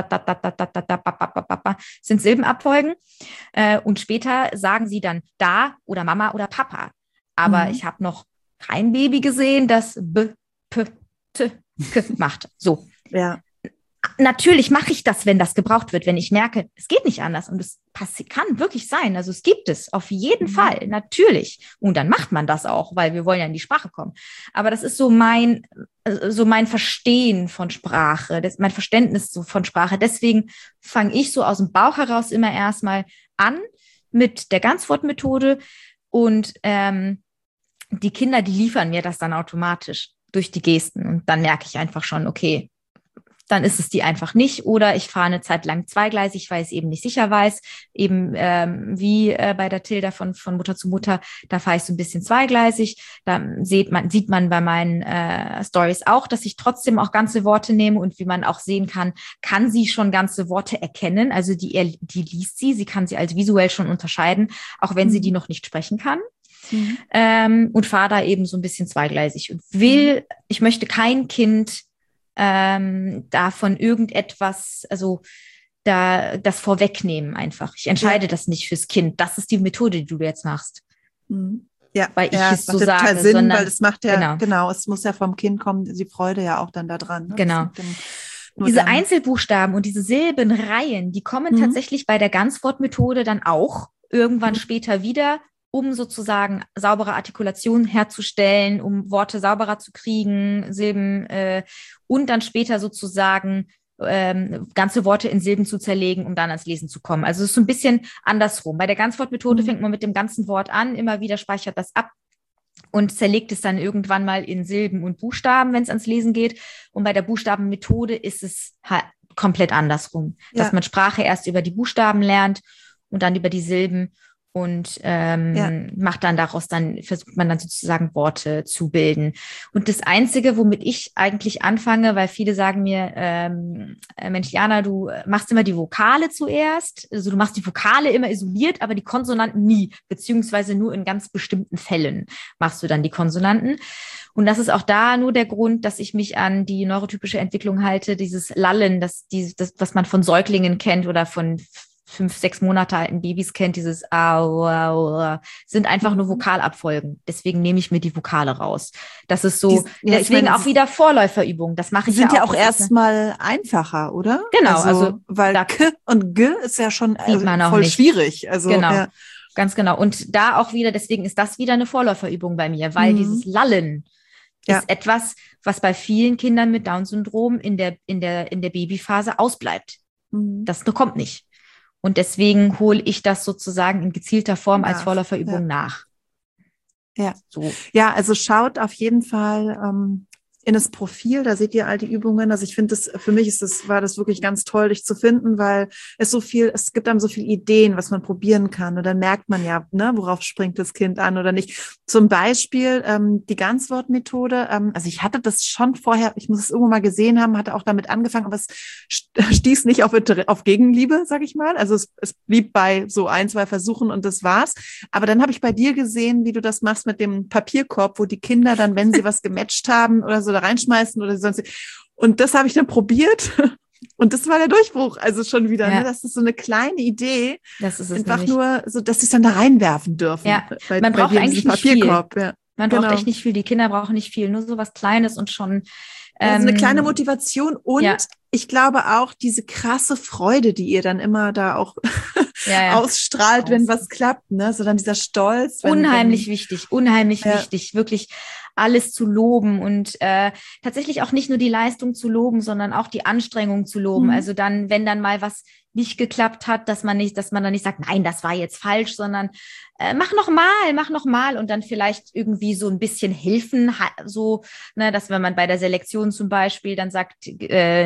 sind Silbenabfolgen. Und später sagen sie dann da oder Mama oder Papa. Aber mhm. ich habe noch kein Baby gesehen, das B, P, T, K macht. So. Ja. Natürlich mache ich das, wenn das gebraucht wird, wenn ich merke, es geht nicht anders und es kann wirklich sein. Also es gibt es auf jeden mhm. Fall, natürlich. Und dann macht man das auch, weil wir wollen ja in die Sprache kommen. Aber das ist so mein, so mein Verstehen von Sprache, das, mein Verständnis so von Sprache. Deswegen fange ich so aus dem Bauch heraus immer erstmal an mit der Ganzwortmethode und ähm, die Kinder, die liefern mir das dann automatisch durch die Gesten. Und dann merke ich einfach schon, okay, dann ist es die einfach nicht. Oder ich fahre eine Zeit lang zweigleisig, weil ich es eben nicht sicher weiß. Eben ähm, wie äh, bei der Tilda von, von Mutter zu Mutter, da fahre ich so ein bisschen zweigleisig. Da sieht man, sieht man bei meinen äh, Stories auch, dass ich trotzdem auch ganze Worte nehme und wie man auch sehen kann, kann sie schon ganze Worte erkennen. Also die, die liest sie, sie kann sie als visuell schon unterscheiden, auch wenn mhm. sie die noch nicht sprechen kann. Mhm. Ähm, und fahre da eben so ein bisschen zweigleisig und will, mhm. ich möchte kein Kind ähm, davon irgendetwas, also da das vorwegnehmen einfach. Ich entscheide ja. das nicht fürs Kind. Das ist die Methode, die du jetzt machst. Mhm. Ja, weil ich ja, es so macht sage. Total Sinn, sondern, weil es macht ja, genau. genau. es muss ja vom Kind kommen, die Freude ja auch dann da dran. Ne? Genau. Diese dann, Einzelbuchstaben und diese Silbenreihen, die kommen mhm. tatsächlich bei der Ganzwortmethode dann auch irgendwann mhm. später wieder, um sozusagen saubere Artikulation herzustellen, um Worte sauberer zu kriegen, Silben äh, und dann später sozusagen ähm, ganze Worte in Silben zu zerlegen, um dann ans Lesen zu kommen. Also es ist so ein bisschen andersrum. Bei der Ganzwortmethode mhm. fängt man mit dem ganzen Wort an, immer wieder speichert das ab und zerlegt es dann irgendwann mal in Silben und Buchstaben, wenn es ans Lesen geht. Und bei der Buchstabenmethode ist es halt komplett andersrum, ja. dass man Sprache erst über die Buchstaben lernt und dann über die Silben. Und ähm, ja. macht dann daraus dann, versucht man dann sozusagen Worte zu bilden. Und das Einzige, womit ich eigentlich anfange, weil viele sagen mir, ähm, Mensch, Jana, du machst immer die Vokale zuerst, also du machst die Vokale immer isoliert, aber die Konsonanten nie, beziehungsweise nur in ganz bestimmten Fällen machst du dann die Konsonanten. Und das ist auch da nur der Grund, dass ich mich an die neurotypische Entwicklung halte, dieses Lallen, das, die, das, was man von Säuglingen kennt oder von fünf, sechs Monate alten Babys kennt, dieses Au, Au, Au, sind einfach nur Vokalabfolgen. Deswegen nehme ich mir die Vokale raus. Das ist so, die, ja, deswegen meine, auch wieder Vorläuferübungen. Das mache ich ja auch. Sind ja auch erstmal einfacher, oder? Genau. Also, also weil da, K und G ist ja schon sieht man auch voll nicht. schwierig. Also, genau. Ja. Ganz genau. Und da auch wieder, deswegen ist das wieder eine Vorläuferübung bei mir, weil mhm. dieses Lallen ja. ist etwas, was bei vielen Kindern mit Down-Syndrom in der, in der, in der Babyphase ausbleibt. Mhm. Das kommt nicht. Und deswegen hole ich das sozusagen in gezielter Form als Vorläuferübung ja. nach. Ja. So. Ja, also schaut auf jeden Fall, ähm, in das Profil, da seht ihr all die Übungen. Also ich finde das, für mich ist das, war das wirklich ganz toll, dich zu finden, weil es so viel, es gibt einem so viele Ideen, was man probieren kann. Und dann merkt man ja, ne, worauf springt das Kind an oder nicht. Zum Beispiel ähm, die Ganzwortmethode. Ähm, also ich hatte das schon vorher, ich muss es irgendwo mal gesehen haben, hatte auch damit angefangen, aber es stieß nicht auf, auf Gegenliebe, sag ich mal. Also es, es blieb bei so ein, zwei Versuchen und das war's. Aber dann habe ich bei dir gesehen, wie du das machst mit dem Papierkorb, wo die Kinder dann, wenn sie was gematcht haben oder so, da reinschmeißen oder sonst. Und das habe ich dann probiert und das war der Durchbruch. Also schon wieder, ja. ne? Das ist so eine kleine Idee. Das ist es einfach nämlich. Nur so, dass sie es dann da reinwerfen dürfen. Ja, bei, man bei braucht eigentlich nicht viel. Ja. Man genau. braucht echt nicht viel. Die Kinder brauchen nicht viel. Nur so was Kleines und schon. Ähm, also eine kleine Motivation und ja. ich glaube auch diese krasse Freude, die ihr dann immer da auch ja, ja. ausstrahlt, wenn was klappt, ne? So dann dieser Stolz. Wenn, unheimlich wenn, wichtig, unheimlich ja. wichtig, wirklich alles zu loben und äh, tatsächlich auch nicht nur die Leistung zu loben, sondern auch die Anstrengung zu loben. Mhm. Also dann, wenn dann mal was nicht geklappt hat, dass man nicht, dass man dann nicht sagt, nein, das war jetzt falsch, sondern äh, mach noch mal, mach noch mal und dann vielleicht irgendwie so ein bisschen helfen, so, ne, dass wenn man bei der Selektion zum Beispiel dann sagt, äh,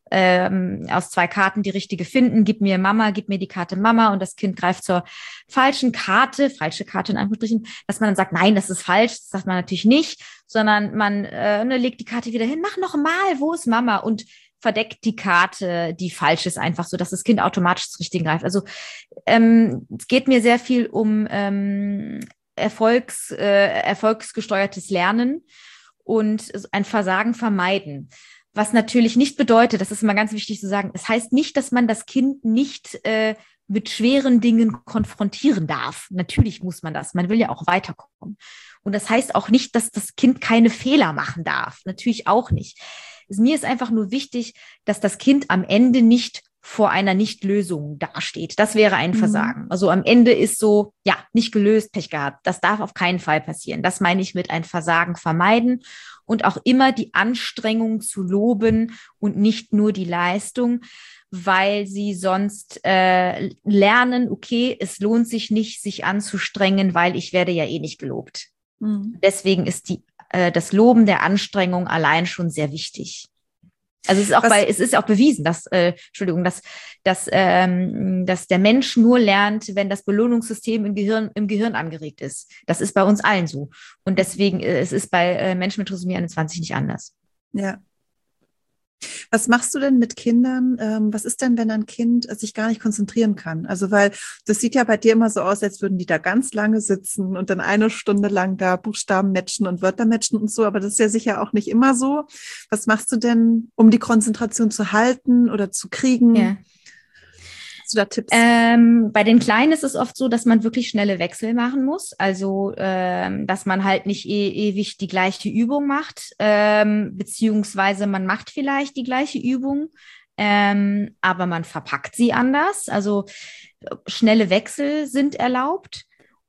ähm, aus zwei Karten die richtige finden, gib mir Mama, gib mir die Karte Mama und das Kind greift zur falschen Karte, falsche Karte in Anführungsstrichen, dass man dann sagt, nein, das ist falsch, das sagt man natürlich nicht, sondern man äh, ne, legt die Karte wieder hin, mach noch mal, wo ist Mama und verdeckt die Karte, die falsch ist, einfach so, dass das Kind automatisch das Richtige greift. Also ähm, es geht mir sehr viel um ähm, Erfolgs, äh, erfolgsgesteuertes Lernen und ein Versagen vermeiden. Was natürlich nicht bedeutet, das ist immer ganz wichtig zu sagen, es das heißt nicht, dass man das Kind nicht äh, mit schweren Dingen konfrontieren darf. Natürlich muss man das. Man will ja auch weiterkommen. Und das heißt auch nicht, dass das Kind keine Fehler machen darf. Natürlich auch nicht. Mir ist einfach nur wichtig, dass das Kind am Ende nicht vor einer Nichtlösung dasteht. Das wäre ein Versagen. Mhm. Also am Ende ist so, ja, nicht gelöst, Pech gehabt. Das darf auf keinen Fall passieren. Das meine ich mit ein Versagen vermeiden und auch immer die Anstrengung zu loben und nicht nur die Leistung, weil sie sonst äh, lernen, okay, es lohnt sich nicht, sich anzustrengen, weil ich werde ja eh nicht gelobt. Mhm. Deswegen ist die das Loben der Anstrengung allein schon sehr wichtig. Also es ist auch Was? bei, es ist auch bewiesen, dass, äh, Entschuldigung, dass, dass, ähm, dass der Mensch nur lernt, wenn das Belohnungssystem im Gehirn, im Gehirn angeregt ist. Das ist bei uns allen so. Und deswegen, äh, es ist bei äh, Menschen mit Trisomie einundzwanzig nicht anders. Ja. Was machst du denn mit Kindern? Ähm, was ist denn, wenn ein Kind sich gar nicht konzentrieren kann? Also, weil das sieht ja bei dir immer so aus, als würden die da ganz lange sitzen und dann eine Stunde lang da Buchstaben matchen und Wörter matchen und so. Aber das ist ja sicher auch nicht immer so. Was machst du denn, um die Konzentration zu halten oder zu kriegen? Ja. Hast du da Tipps? Ähm, bei den Kleinen ist es oft so, dass man wirklich schnelle Wechsel machen muss. Also, ähm, dass man halt nicht e- ewig die gleiche Übung macht, ähm, beziehungsweise man macht vielleicht die gleiche Übung, ähm, aber man verpackt sie anders. Also, schnelle Wechsel sind erlaubt.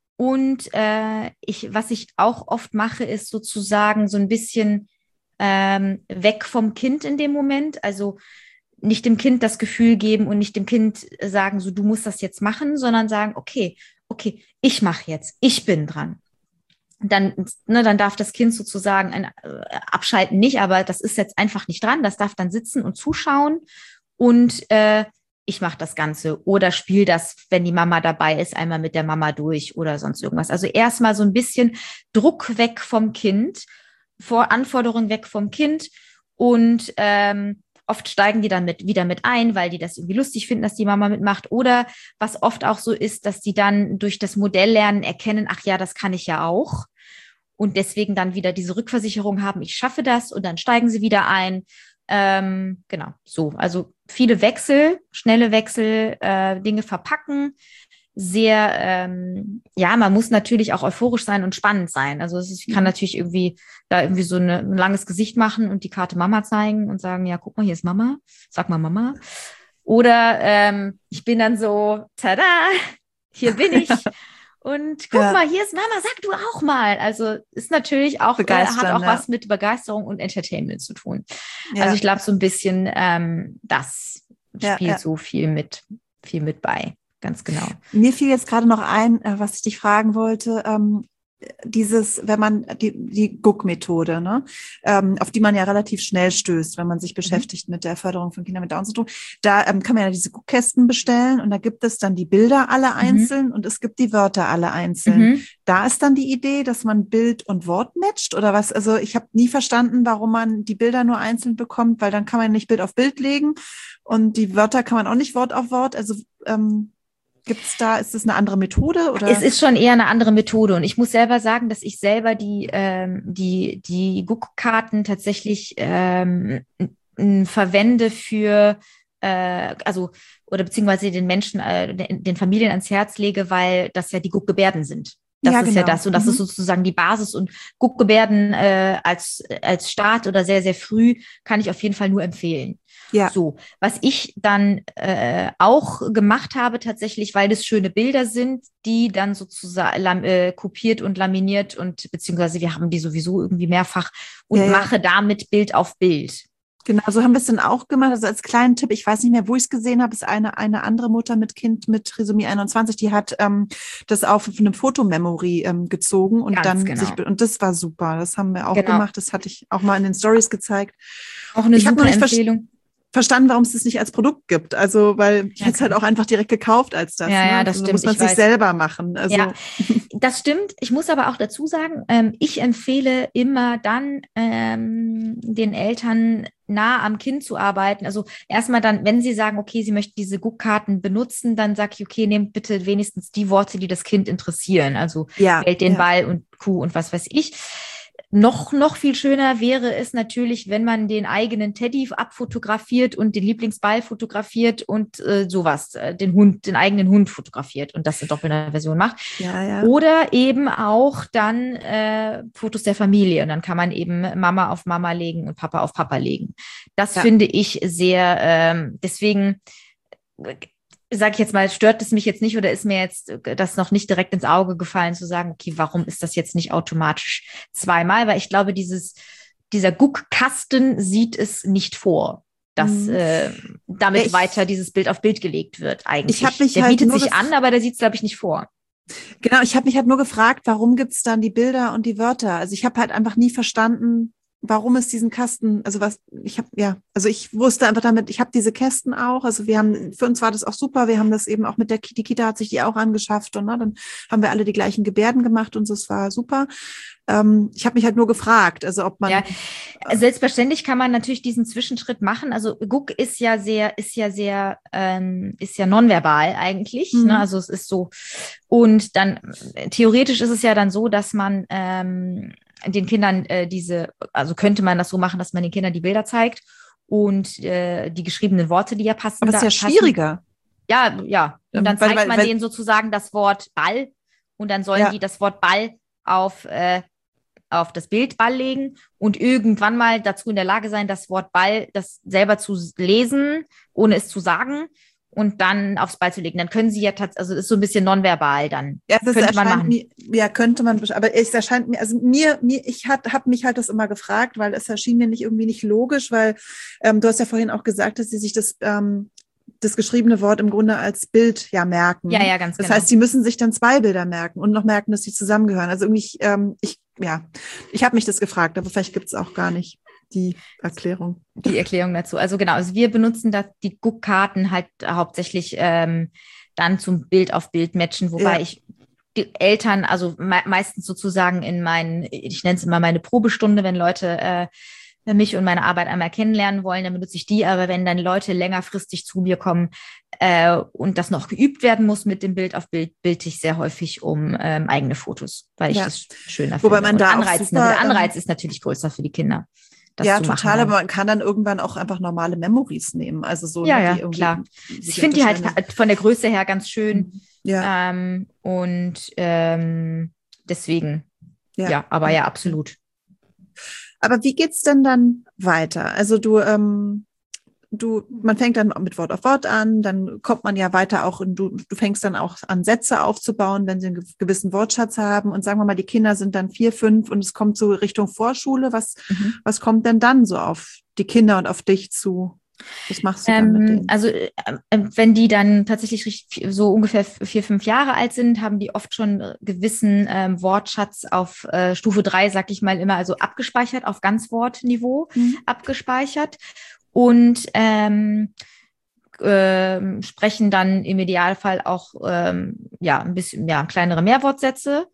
Und äh, ich, was ich auch oft mache, ist sozusagen so ein bisschen ähm, weg vom Kind in dem Moment. Also, nicht dem Kind das Gefühl geben und nicht dem Kind sagen, so, du musst das jetzt machen, sondern sagen, okay, okay, ich mache jetzt, ich bin dran. Dann, ne, dann darf das Kind sozusagen ein, äh, abschalten nicht, aber das ist jetzt einfach nicht dran, das darf dann sitzen und zuschauen und äh, ich mache das Ganze oder spiele das, wenn die Mama dabei ist, einmal mit der Mama durch oder sonst irgendwas. Also erstmal so ein bisschen Druck weg vom Kind, Vor Anforderungen weg vom Kind und ähm, oft steigen die dann mit, wieder mit ein, weil die das irgendwie lustig finden, dass die Mama mitmacht. Oder was oft auch so ist, dass die dann durch das Modelllernen erkennen, ach ja, das kann ich ja auch. Und deswegen dann wieder diese Rückversicherung haben, ich schaffe das und dann steigen sie wieder ein. Ähm, genau, so. Also viele Wechsel, schnelle Wechsel, äh, Dinge verpacken. Sehr, ähm, ja, man muss natürlich auch euphorisch sein und spannend sein. Also es ist, ich kann natürlich irgendwie da irgendwie so eine, ein langes Gesicht machen und die Karte Mama zeigen und sagen, ja, guck mal, hier ist Mama, sag mal Mama. Oder ähm, ich bin dann so, tada, hier bin ich und guck ja. mal, hier ist Mama, sag du auch mal. Also ist natürlich auch, äh, hat auch ja. was mit Begeisterung und Entertainment zu tun. Ja. Also ich glaube so ein bisschen, ähm, das spielt ja, ja. so viel mit, viel mit bei. Ganz genau. Mir fiel jetzt gerade noch ein, was ich dich fragen wollte. dieses, wenn man die, die Guck-Methode, ne, ähm, auf die man ja relativ schnell stößt, wenn man sich beschäftigt mhm. mit der Förderung von Kindern mit Down-Syndrom, da ähm, kann man ja diese Guckkästen bestellen und da gibt es dann die Bilder alle einzeln mhm. und es gibt die Wörter alle einzeln. Mhm. Da ist dann die Idee, dass man Bild und Wort matcht oder was? Also ich habe nie verstanden, warum man die Bilder nur einzeln bekommt, weil dann kann man nicht Bild auf Bild legen und die Wörter kann man auch nicht Wort auf Wort. Also ähm, gibt es da, ist das eine andere Methode? Oder? Es ist schon eher eine andere Methode. Und ich muss selber sagen, dass ich selber die, ähm, die, die Guckkarten tatsächlich ähm, n- verwende für, äh, also, oder beziehungsweise den Menschen, äh, den, den Familien ans Herz lege, weil das ja die Guckgebärden sind. Das ja, ist genau. ja das. Und das mhm. ist sozusagen die Basis. Und Guckgebärden äh, als, als Start oder sehr, sehr früh kann ich auf jeden Fall nur empfehlen. Ja. So, was ich dann äh, auch gemacht habe tatsächlich, weil das schöne Bilder sind, die dann sozusagen lam- äh, kopiert und laminiert und beziehungsweise wir haben die sowieso irgendwie mehrfach und ja, mache ja. damit Bild auf Bild. Genau, so haben wir es dann auch gemacht. Also als kleinen Tipp, ich weiß nicht mehr, wo ich es gesehen habe, ist eine eine andere Mutter mit Kind mit Trisomie einundzwanzig, die hat ähm, das auf eine Fotomemory ähm, gezogen und Ganz dann genau. sich und das war super. Das haben wir auch genau. gemacht. Das hatte ich auch mal in den Stories gezeigt. Auch eine ich super noch nicht Empfehlung. verstanden, warum es das nicht als Produkt gibt. Also, weil ich ja, hätte es halt auch einfach direkt gekauft als das. Ja, ne? ja, das also, stimmt. muss man ich sich weiß. selber machen. Also. Ja, das stimmt. Ich muss aber auch dazu sagen, ähm, ich empfehle immer dann ähm, den Eltern nah am Kind zu arbeiten. Also erstmal dann, wenn sie sagen, okay, sie möchten diese Guckkarten benutzen, dann sage ich, okay, nehmt bitte wenigstens die Worte, die das Kind interessieren. Also ja, Welt, den ja. Ball und Kuh und was weiß ich. Noch, noch viel schöner wäre es natürlich, wenn man den eigenen Teddy abfotografiert und den Lieblingsball fotografiert und äh, sowas, äh, den Hund, den eigenen Hund fotografiert und das in doppelter Version macht. Ja, ja. Oder eben auch dann äh, Fotos der Familie und dann kann man eben Mama auf Mama legen und Papa auf Papa legen. Das ja. finde ich sehr, ähm, deswegen sage ich jetzt mal, stört es mich jetzt nicht oder ist mir jetzt das noch nicht direkt ins Auge gefallen, zu sagen, okay, warum ist das jetzt nicht automatisch zweimal? Weil ich glaube, dieses, dieser Guckkasten sieht es nicht vor, dass mhm. äh, damit ich, weiter dieses Bild auf Bild gelegt wird eigentlich. Ich hab mich der halt bietet nur sich an, aber der sieht es, glaube ich, nicht vor. Genau, ich habe mich halt nur gefragt, warum gibt's dann die Bilder und die Wörter? Also ich habe halt einfach nie verstanden, warum es diesen Kasten, also was, ich habe, ja, also ich wusste einfach damit, ich habe diese Kästen auch, also wir haben, für uns war das auch super, wir haben das eben auch mit der Kita, die Kita hat sich die auch angeschafft und ne, dann haben wir alle die gleichen Gebärden gemacht und das war super. Ähm, ich habe mich halt nur gefragt, also ob man... Ja, selbstverständlich kann man natürlich diesen Zwischenschritt machen, also Guck ist ja sehr, ist ja sehr, ähm, ist ja nonverbal eigentlich, mhm. ne? Also es ist so, und dann, theoretisch ist es ja dann so, dass man ähm, den Kindern äh, diese, also könnte man das so machen, dass man den Kindern die Bilder zeigt und äh, die geschriebenen Worte, die ja passen. Aber das ist ja schwieriger. Ja, ja. Und dann weil, zeigt weil, man weil, denen sozusagen das Wort Ball und dann sollen ja. die das Wort Ball auf, äh, auf das Bild Ball legen und irgendwann mal dazu in der Lage sein, das Wort Ball, das selber zu lesen, ohne es zu sagen. Und dann aufs Ball zu legen. Dann können sie ja tatsächlich, also das ist so ein bisschen nonverbal dann. Ja, das könnte man machen. Mir, ja, könnte man, aber es erscheint mir, also mir, mir ich habe mich halt das immer gefragt, weil es erschien mir nicht irgendwie nicht logisch, weil ähm, du hast ja vorhin auch gesagt, dass sie sich das, ähm, das geschriebene Wort im Grunde als Bild ja merken. Ja, ja, ganz das genau. Das heißt, sie müssen sich dann zwei Bilder merken und noch merken, dass sie zusammengehören. Also irgendwie, ähm, ich, ja, ich habe mich das gefragt, aber vielleicht gibt es auch gar nicht die Erklärung. Die Erklärung dazu. Also genau, also wir benutzen da die Guckkarten halt hauptsächlich ähm, dann zum Bild auf Bild matchen, wobei ja. ich die Eltern, also me- meistens sozusagen in meinen, ich nenne es immer meine Probestunde, wenn Leute äh, mich und meine Arbeit einmal kennenlernen wollen, dann benutze ich die, aber wenn dann Leute längerfristig zu mir kommen äh, und das noch geübt werden muss mit dem Bild auf Bild, bild ich sehr häufig um ähm, eigene Fotos, weil ich ja. das schöner Wobei finde. Man da Anreiz, auch super, der Anreiz ähm, ist natürlich größer für die Kinder. Ja, total, aber man kann dann irgendwann auch einfach normale Memories nehmen. Also so, ja, ne, ja, die irgendwie, klar. Die ich finde die halt von der Größe her ganz schön. Ja. Ähm, und ähm, deswegen, ja. ja, aber ja, absolut. Aber wie geht's denn dann weiter? Also du, ähm, du, man fängt dann mit Wort auf Wort an, dann kommt man ja weiter auch, in, du, du fängst dann auch an, Sätze aufzubauen, wenn sie einen gewissen Wortschatz haben. Und sagen wir mal, die Kinder sind dann vier, fünf und es kommt so Richtung Vorschule. Was, mhm. was kommt denn dann so auf die Kinder und auf dich zu? Was machst du dann mit Ähm, denen? also äh, äh, wenn die dann tatsächlich richtig, so ungefähr vier, fünf Jahre alt sind, haben die oft schon äh, gewissen ähm, Wortschatz auf äh, Stufe drei, sag ich mal immer, also abgespeichert, auf Ganzwortniveau Mhm. abgespeichert und ähm, ähm, sprechen dann im Idealfall auch ähm, ja ein bisschen ja kleinere Mehrwortsätze.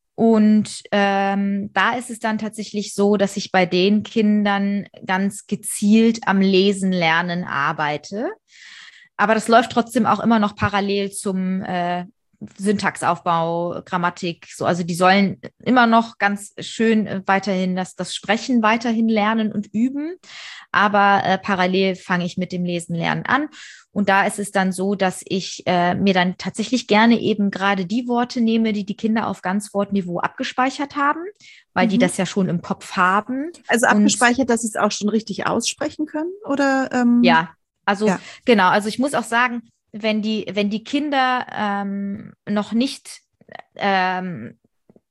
Und ähm, da ist es dann tatsächlich so, dass ich bei den Kindern ganz gezielt am Lesen lernen arbeite. Aber das läuft trotzdem auch immer noch parallel zum äh, Syntaxaufbau, Grammatik. So, also die sollen immer noch ganz schön äh, weiterhin das, das Sprechen weiterhin lernen und üben. Aber äh, parallel fange ich mit dem Lesen lernen an. Und da ist es dann so, dass ich äh, mir dann tatsächlich gerne eben gerade die Worte nehme, die die Kinder auf Ganzwortniveau abgespeichert haben, weil Mhm. die das ja schon im Kopf haben. Also Und abgespeichert, dass sie es auch schon richtig aussprechen können? Oder ähm, ja, also ja. genau, also ich muss auch sagen, wenn die, wenn die Kinder ähm, noch nicht ähm,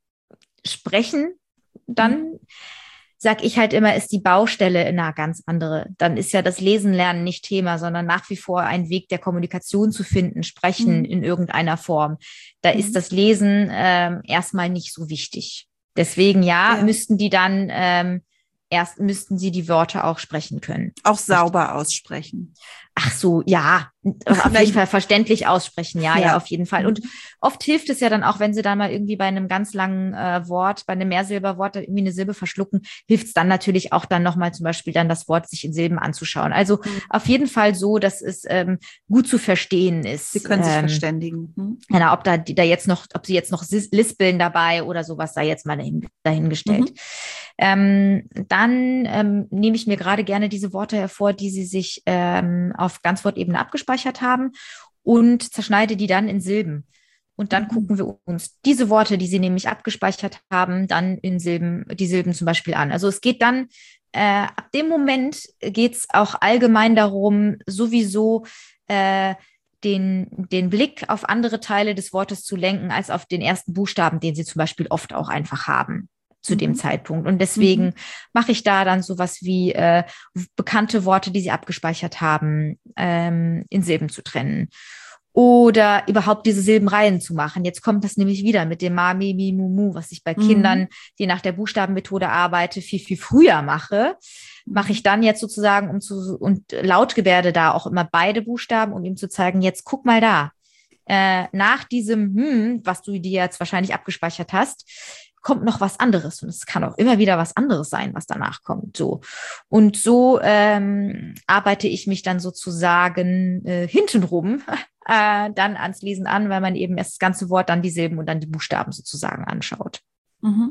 sprechen, Mhm. dann sag ich halt immer, ist die Baustelle eine ganz andere. Dann ist ja das Lesen lernen nicht Thema, sondern nach wie vor ein Weg der Kommunikation zu finden, sprechen Mhm. in irgendeiner Form. Da ist Mhm. das Lesen ähm, erstmal nicht so wichtig. Deswegen ja, Ja. müssten die dann ähm, erst müssten sie die Wörter auch sprechen können. Auch Richtig. sauber aussprechen. Ach so, ja, auf Na, jeden ich, Fall verständlich aussprechen, ja, ja, ja. auf jeden Fall. Und Mhm. oft hilft es ja dann auch, wenn sie dann mal irgendwie bei einem ganz langen äh, Wort, bei einem Mehrsilberwort da irgendwie eine Silbe verschlucken, hilft es dann natürlich auch dann nochmal zum Beispiel dann das Wort sich in Silben anzuschauen. Also Mhm. auf jeden Fall so, dass es ähm, gut zu verstehen Sie ist. können sich Ähm, verständigen. Mhm. Genau, ob da, die da jetzt noch, ob sie jetzt noch sis- lispeln dabei oder sowas, sei jetzt mal dahin, dahingestellt. Mhm. Ähm, dann ähm, nehme ich mir gerade gerne diese Worte hervor, die sie sich ähm, auf Ganzwortebene abgespeichert haben und zerschneide die dann in Silben. Und dann Mhm. gucken wir uns diese Worte, die sie nämlich abgespeichert haben, dann in Silben, die Silben zum Beispiel an. Also es geht dann, äh, ab dem Moment geht es auch allgemein darum, sowieso äh, den, den Blick auf andere Teile des Wortes zu lenken, als auf den ersten Buchstaben, den sie zum Beispiel oft auch einfach haben zu dem Mhm. Zeitpunkt. Und deswegen Mhm. mache ich da dann sowas wie äh, bekannte Worte, die sie abgespeichert haben, ähm, in Silben zu trennen. Oder überhaupt diese Silbenreihen zu machen. Jetzt kommt das nämlich wieder mit dem Ma, Mi, Mi, Mu, Mu, was ich bei Mhm. Kindern, die nach der Buchstabenmethode arbeite, viel, viel früher mache. Mache ich dann jetzt sozusagen, um zu, und Lautgebärde da auch immer beide Buchstaben, um ihm zu zeigen, jetzt guck mal da. Äh, nach diesem hm, was du dir jetzt wahrscheinlich abgespeichert hast, kommt noch was anderes. Und es kann auch immer wieder was anderes sein, was danach kommt. So. Und so ähm, arbeite ich mich dann sozusagen äh, hintenrum äh, dann ans Lesen an, weil man eben erst das ganze Wort, dann die Silben und dann die Buchstaben sozusagen anschaut. Mhm.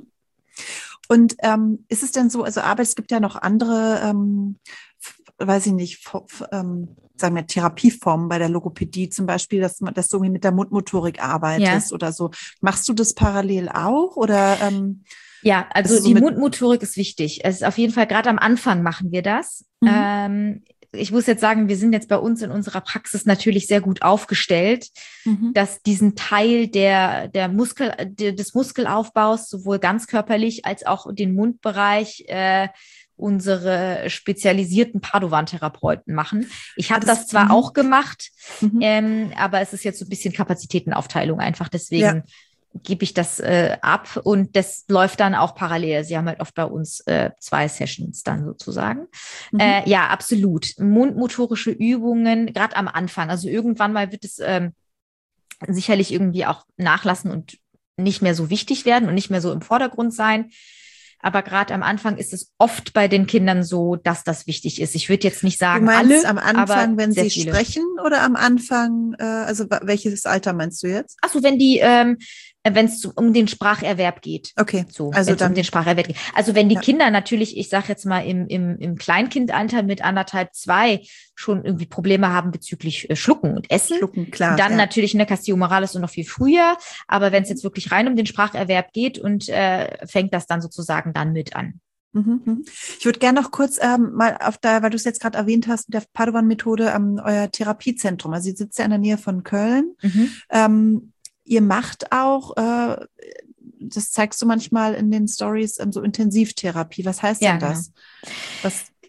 Und ähm, ist es denn so, also aber es gibt ja noch andere, ähm, f- weiß ich nicht, f- f- ähm, sagen wir Therapieformen bei der Logopädie, zum Beispiel, dass, man- dass du irgendwie mit der Mundmotorik Ja. arbeitest oder so. Machst du das parallel auch oder ähm, Ja, also also so die mit, Mundmotorik ist wichtig. Es ist auf jeden Fall, gerade am Anfang machen wir das. mhm. Ähm, ich muss jetzt sagen, wir sind jetzt bei uns in unserer Praxis natürlich sehr gut aufgestellt, Mhm. dass diesen Teil der, der Muskel, der, des Muskelaufbaus, sowohl ganzkörperlich als auch den Mundbereich, äh, unsere spezialisierten Padovan-Therapeuten machen. Ich Ah, habe das, das zwar mhm. auch gemacht, Mhm. ähm, aber es ist jetzt so ein bisschen Kapazitätenaufteilung einfach. Ja. Deswegen gebe ich das äh, ab und das läuft dann auch parallel. Sie haben halt oft bei uns äh, zwei Sessions dann sozusagen. Mhm. Äh, ja, absolut. Mundmotorische Übungen, gerade am Anfang. Also irgendwann mal wird es ähm, sicherlich irgendwie auch nachlassen und nicht mehr so wichtig werden und nicht mehr so im Vordergrund sein. Aber gerade am Anfang ist es oft bei den Kindern so, dass das wichtig ist. Ich würde jetzt nicht Du sagen meinst alle, am aber Anfang, wenn sehr sie viele. sprechen oder am Anfang, äh, also wa- welches Alter meinst du jetzt? Achso, wenn die, ähm, wenn es um den Spracherwerb geht. Okay, So, also wenn es um den dann, Spracherwerb geht. Also wenn die ja. Kinder natürlich, ich sage jetzt mal im, im, im Kleinkindalter mit anderthalb, zwei schon irgendwie Probleme haben bezüglich äh, Schlucken und Essen, Schlucken, klar, dann ja. natürlich eine Castilla Moralis und noch viel früher. Aber wenn es jetzt wirklich rein um den Spracherwerb geht und äh, fängt das dann sozusagen dann mit an. Mhm, mhm. Ich würde gerne noch kurz ähm, mal auf da, weil du es jetzt gerade erwähnt hast, mit der Padovan-Methode, ähm, euer Therapiezentrum. Also ihr sitzt ja in der Nähe von Köln. Mhm. Ähm, ihr macht auch, äh, das zeigst du manchmal in den Stories, ähm, so Intensivtherapie. Was heißt Ja, denn genau. das? Was?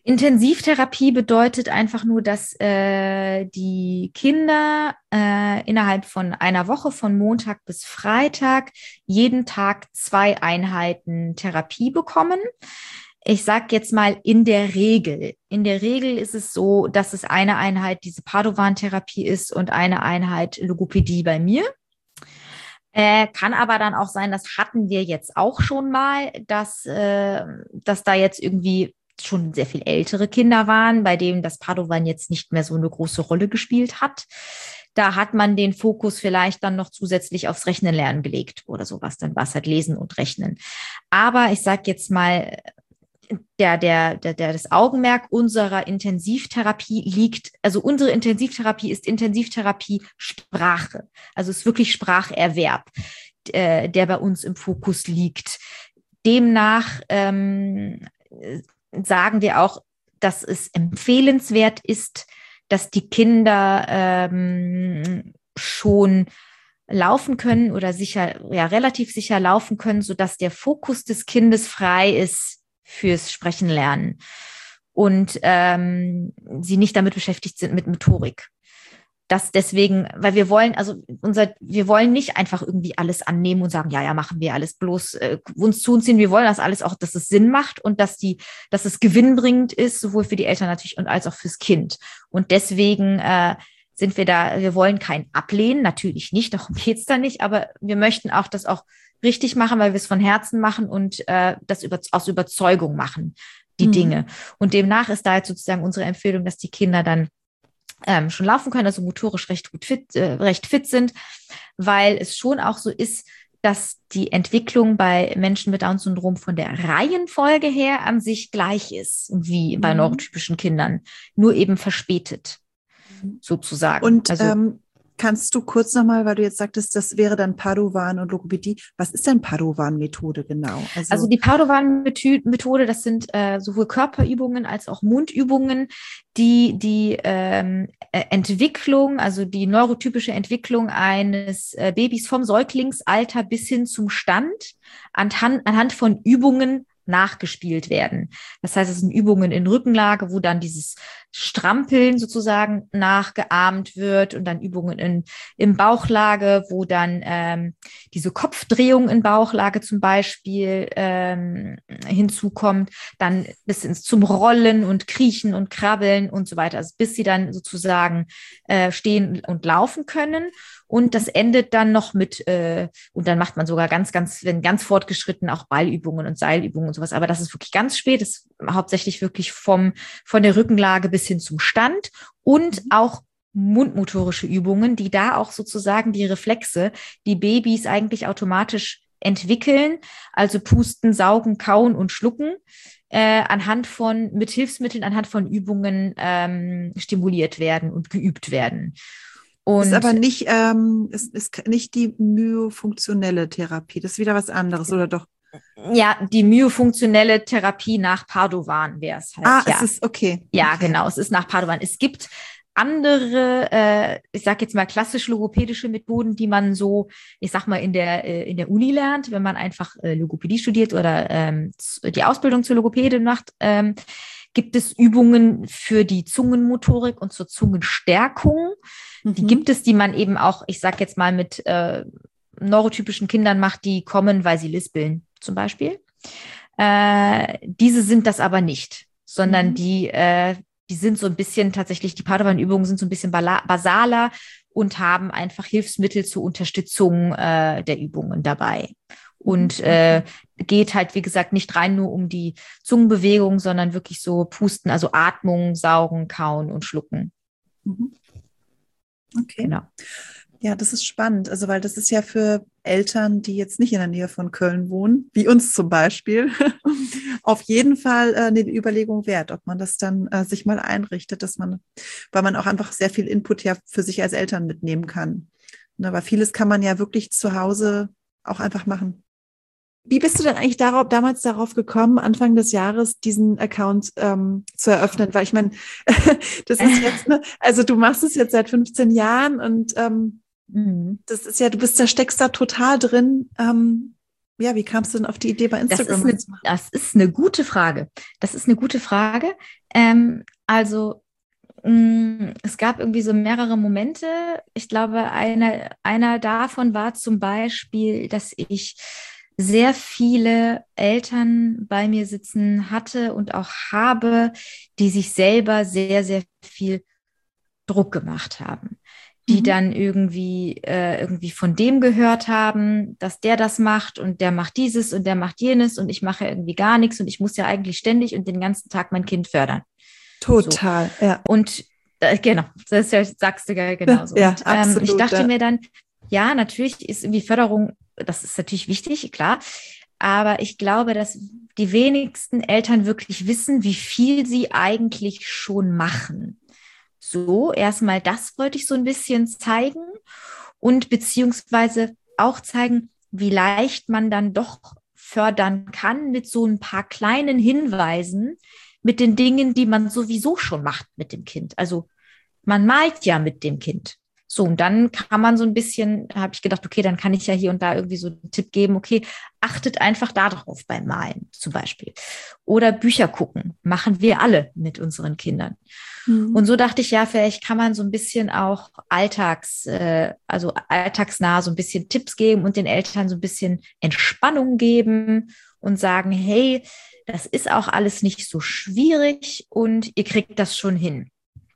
Intensivtherapie bedeutet einfach nur, dass äh, die Kinder äh, innerhalb von einer Woche, von Montag bis Freitag, jeden Tag zwei Einheiten Therapie bekommen. Ich sage jetzt mal in der Regel. In der Regel ist es so, dass es eine Einheit diese Padovan-Therapie ist und eine Einheit Logopädie bei mir. Äh, kann aber dann auch sein, das hatten wir jetzt auch schon mal, dass, äh, dass da jetzt irgendwie schon sehr viel ältere Kinder waren, bei denen das Padovan jetzt nicht mehr so eine große Rolle gespielt hat. Da hat man den Fokus vielleicht dann noch zusätzlich aufs Rechnen lernen gelegt oder sowas. Dann war es halt Lesen und Rechnen. Aber ich sage jetzt mal, der, der, der, der, das Augenmerk unserer Intensivtherapie liegt, also unsere Intensivtherapie ist Intensivtherapie Sprache. Also es ist wirklich Spracherwerb, äh, der bei uns im Fokus liegt. Demnach ähm, sagen wir auch, dass es empfehlenswert ist, dass die Kinder ähm, schon laufen können oder sicher, ja, relativ sicher laufen können, sodass der Fokus des Kindes frei ist fürs Sprechen lernen und ähm, sie nicht damit beschäftigt sind mit Motorik. Das deswegen, weil wir wollen, also unser, wir wollen nicht einfach irgendwie alles annehmen und sagen, ja, ja, machen wir alles bloß äh, uns zuziehen. Wir wollen das alles auch, dass es Sinn macht und dass die, dass es gewinnbringend ist, sowohl für die Eltern natürlich und als auch fürs Kind. Und deswegen äh, sind wir da, wir wollen kein Ablehnen, natürlich nicht, darum geht's da nicht, aber wir möchten auch das auch richtig machen, weil wir es von Herzen machen und äh, das über, aus Überzeugung machen, die mhm. Dinge. Und demnach ist da jetzt sozusagen unsere Empfehlung, dass die Kinder dann ähm, schon laufen können, also motorisch recht gut fit, äh, recht fit sind, weil es schon auch so ist, dass die Entwicklung bei Menschen mit Down-Syndrom von der Reihenfolge her an sich gleich ist, wie mhm. bei neurotypischen Kindern, nur eben verspätet, sozusagen. Und also, ähm, kannst du kurz nochmal, weil du jetzt sagtest, das wäre dann Padovan und Logopädie. Was ist denn Padovan-Methode genau? Also, also die Padovan-Methode, das sind äh, sowohl Körperübungen als auch Mundübungen, die die ähm, Entwicklung, also die neurotypische Entwicklung eines äh, Babys vom Säuglingsalter bis hin zum Stand anhand, anhand von Übungen nachgespielt werden. Das heißt, es sind Übungen in Rückenlage, wo dann dieses Strampeln sozusagen nachgeahmt wird und dann Übungen in, in Bauchlage, wo dann ähm, diese Kopfdrehung in Bauchlage zum Beispiel ähm, hinzukommt, dann bis ins zum Rollen und Kriechen und Krabbeln und so weiter, also bis sie dann sozusagen äh, stehen und laufen können. Und das endet dann noch mit, äh, und dann macht man sogar ganz, ganz, wenn ganz fortgeschritten auch Ballübungen und Seilübungen und sowas. Aber das ist wirklich ganz spät, das ist hauptsächlich wirklich vom, von der Rückenlage bis hin zum Stand und auch mundmotorische Übungen, die da auch sozusagen die Reflexe, die Babys eigentlich automatisch entwickeln, also pusten, saugen, kauen und schlucken, äh, anhand von, mit Hilfsmitteln, anhand von Übungen ähm, stimuliert werden und geübt werden. Und ist aber nicht, ähm, ist, ist nicht die myofunktionelle Therapie, das ist wieder was anderes, oder doch? Ja, die myofunktionelle Therapie nach Padovan wäre es halt. Ah, ja. es ist okay. Ja, okay. genau, es ist nach Padovan. Es gibt andere, äh, ich sage jetzt mal klassisch logopädische Methoden, die man so, ich sag mal, in der äh, in der Uni lernt, wenn man einfach äh, Logopädie studiert oder ähm, die Ausbildung zur Logopädin macht. Ähm, gibt es Übungen für die Zungenmotorik und zur Zungenstärkung. Mhm. Die gibt es, die man eben auch, ich sag jetzt mal, mit äh, neurotypischen Kindern macht, die kommen, weil sie lispeln zum Beispiel. Äh, diese sind das aber nicht, sondern mhm. die, äh, die sind so ein bisschen tatsächlich, die Padovan-Übungen sind so ein bisschen basaler und haben einfach Hilfsmittel zur Unterstützung äh, der Übungen dabei. Und äh, geht halt, wie gesagt, nicht rein nur um die Zungenbewegung, sondern wirklich so Pusten, also Atmung, Saugen, Kauen und Schlucken. Okay. Genau. Ja, das ist spannend. Also, weil das ist ja für Eltern, die jetzt nicht in der Nähe von Köln wohnen, wie uns zum Beispiel, auf jeden Fall äh, eine Überlegung wert, ob man das dann äh, sich mal einrichtet, dass man, weil man auch einfach sehr viel Input ja für sich als Eltern mitnehmen kann. Ne, weil vieles kann man ja wirklich zu Hause auch einfach machen. Wie bist du denn eigentlich darauf, damals darauf gekommen, Anfang des Jahres diesen Account ähm, zu eröffnen? Weil ich meine, das ist jetzt, ne, also du machst es jetzt seit fünfzehn Jahren und ähm, mhm. das ist ja, du bist da, steckst da total drin. Ähm, ja, wie kamst du denn auf die Idee, bei Instagram das ist, eine, das ist eine gute Frage. Das ist eine gute Frage. Ähm, also mh, es gab irgendwie so mehrere Momente. Ich glaube, einer, einer davon war zum Beispiel, dass ich sehr viele Eltern bei mir sitzen hatte und auch habe, die sich selber sehr, sehr viel Druck gemacht haben, die mhm. dann irgendwie, äh, irgendwie von dem gehört haben, dass der das macht und der macht dieses und der macht jenes und ich mache irgendwie gar nichts und ich muss ja eigentlich ständig und den ganzen Tag mein Kind fördern. Total, so. Ja. Und äh, genau, das sagst du ja genauso. Ja, und, absolut, ähm, ich dachte ja. mir dann, ja, natürlich ist irgendwie Förderung, das ist natürlich wichtig, klar. Aber ich glaube, dass die wenigsten Eltern wirklich wissen, wie viel sie eigentlich schon machen. So, erstmal das wollte ich so ein bisschen zeigen und beziehungsweise auch zeigen, wie leicht man dann doch fördern kann mit so ein paar kleinen Hinweisen, mit den Dingen, die man sowieso schon macht mit dem Kind. Also man malt ja mit dem Kind. So, und dann kann man so ein bisschen, da habe ich gedacht, okay, dann kann ich ja hier und da irgendwie so einen Tipp geben, okay, achtet einfach darauf beim Malen zum Beispiel. Oder Bücher gucken, machen wir alle mit unseren Kindern. Mhm. Und so dachte ich, ja, vielleicht kann man so ein bisschen auch alltags, äh, also alltagsnah so ein bisschen Tipps geben und den Eltern so ein bisschen Entspannung geben und sagen, hey, das ist auch alles nicht so schwierig und ihr kriegt das schon hin.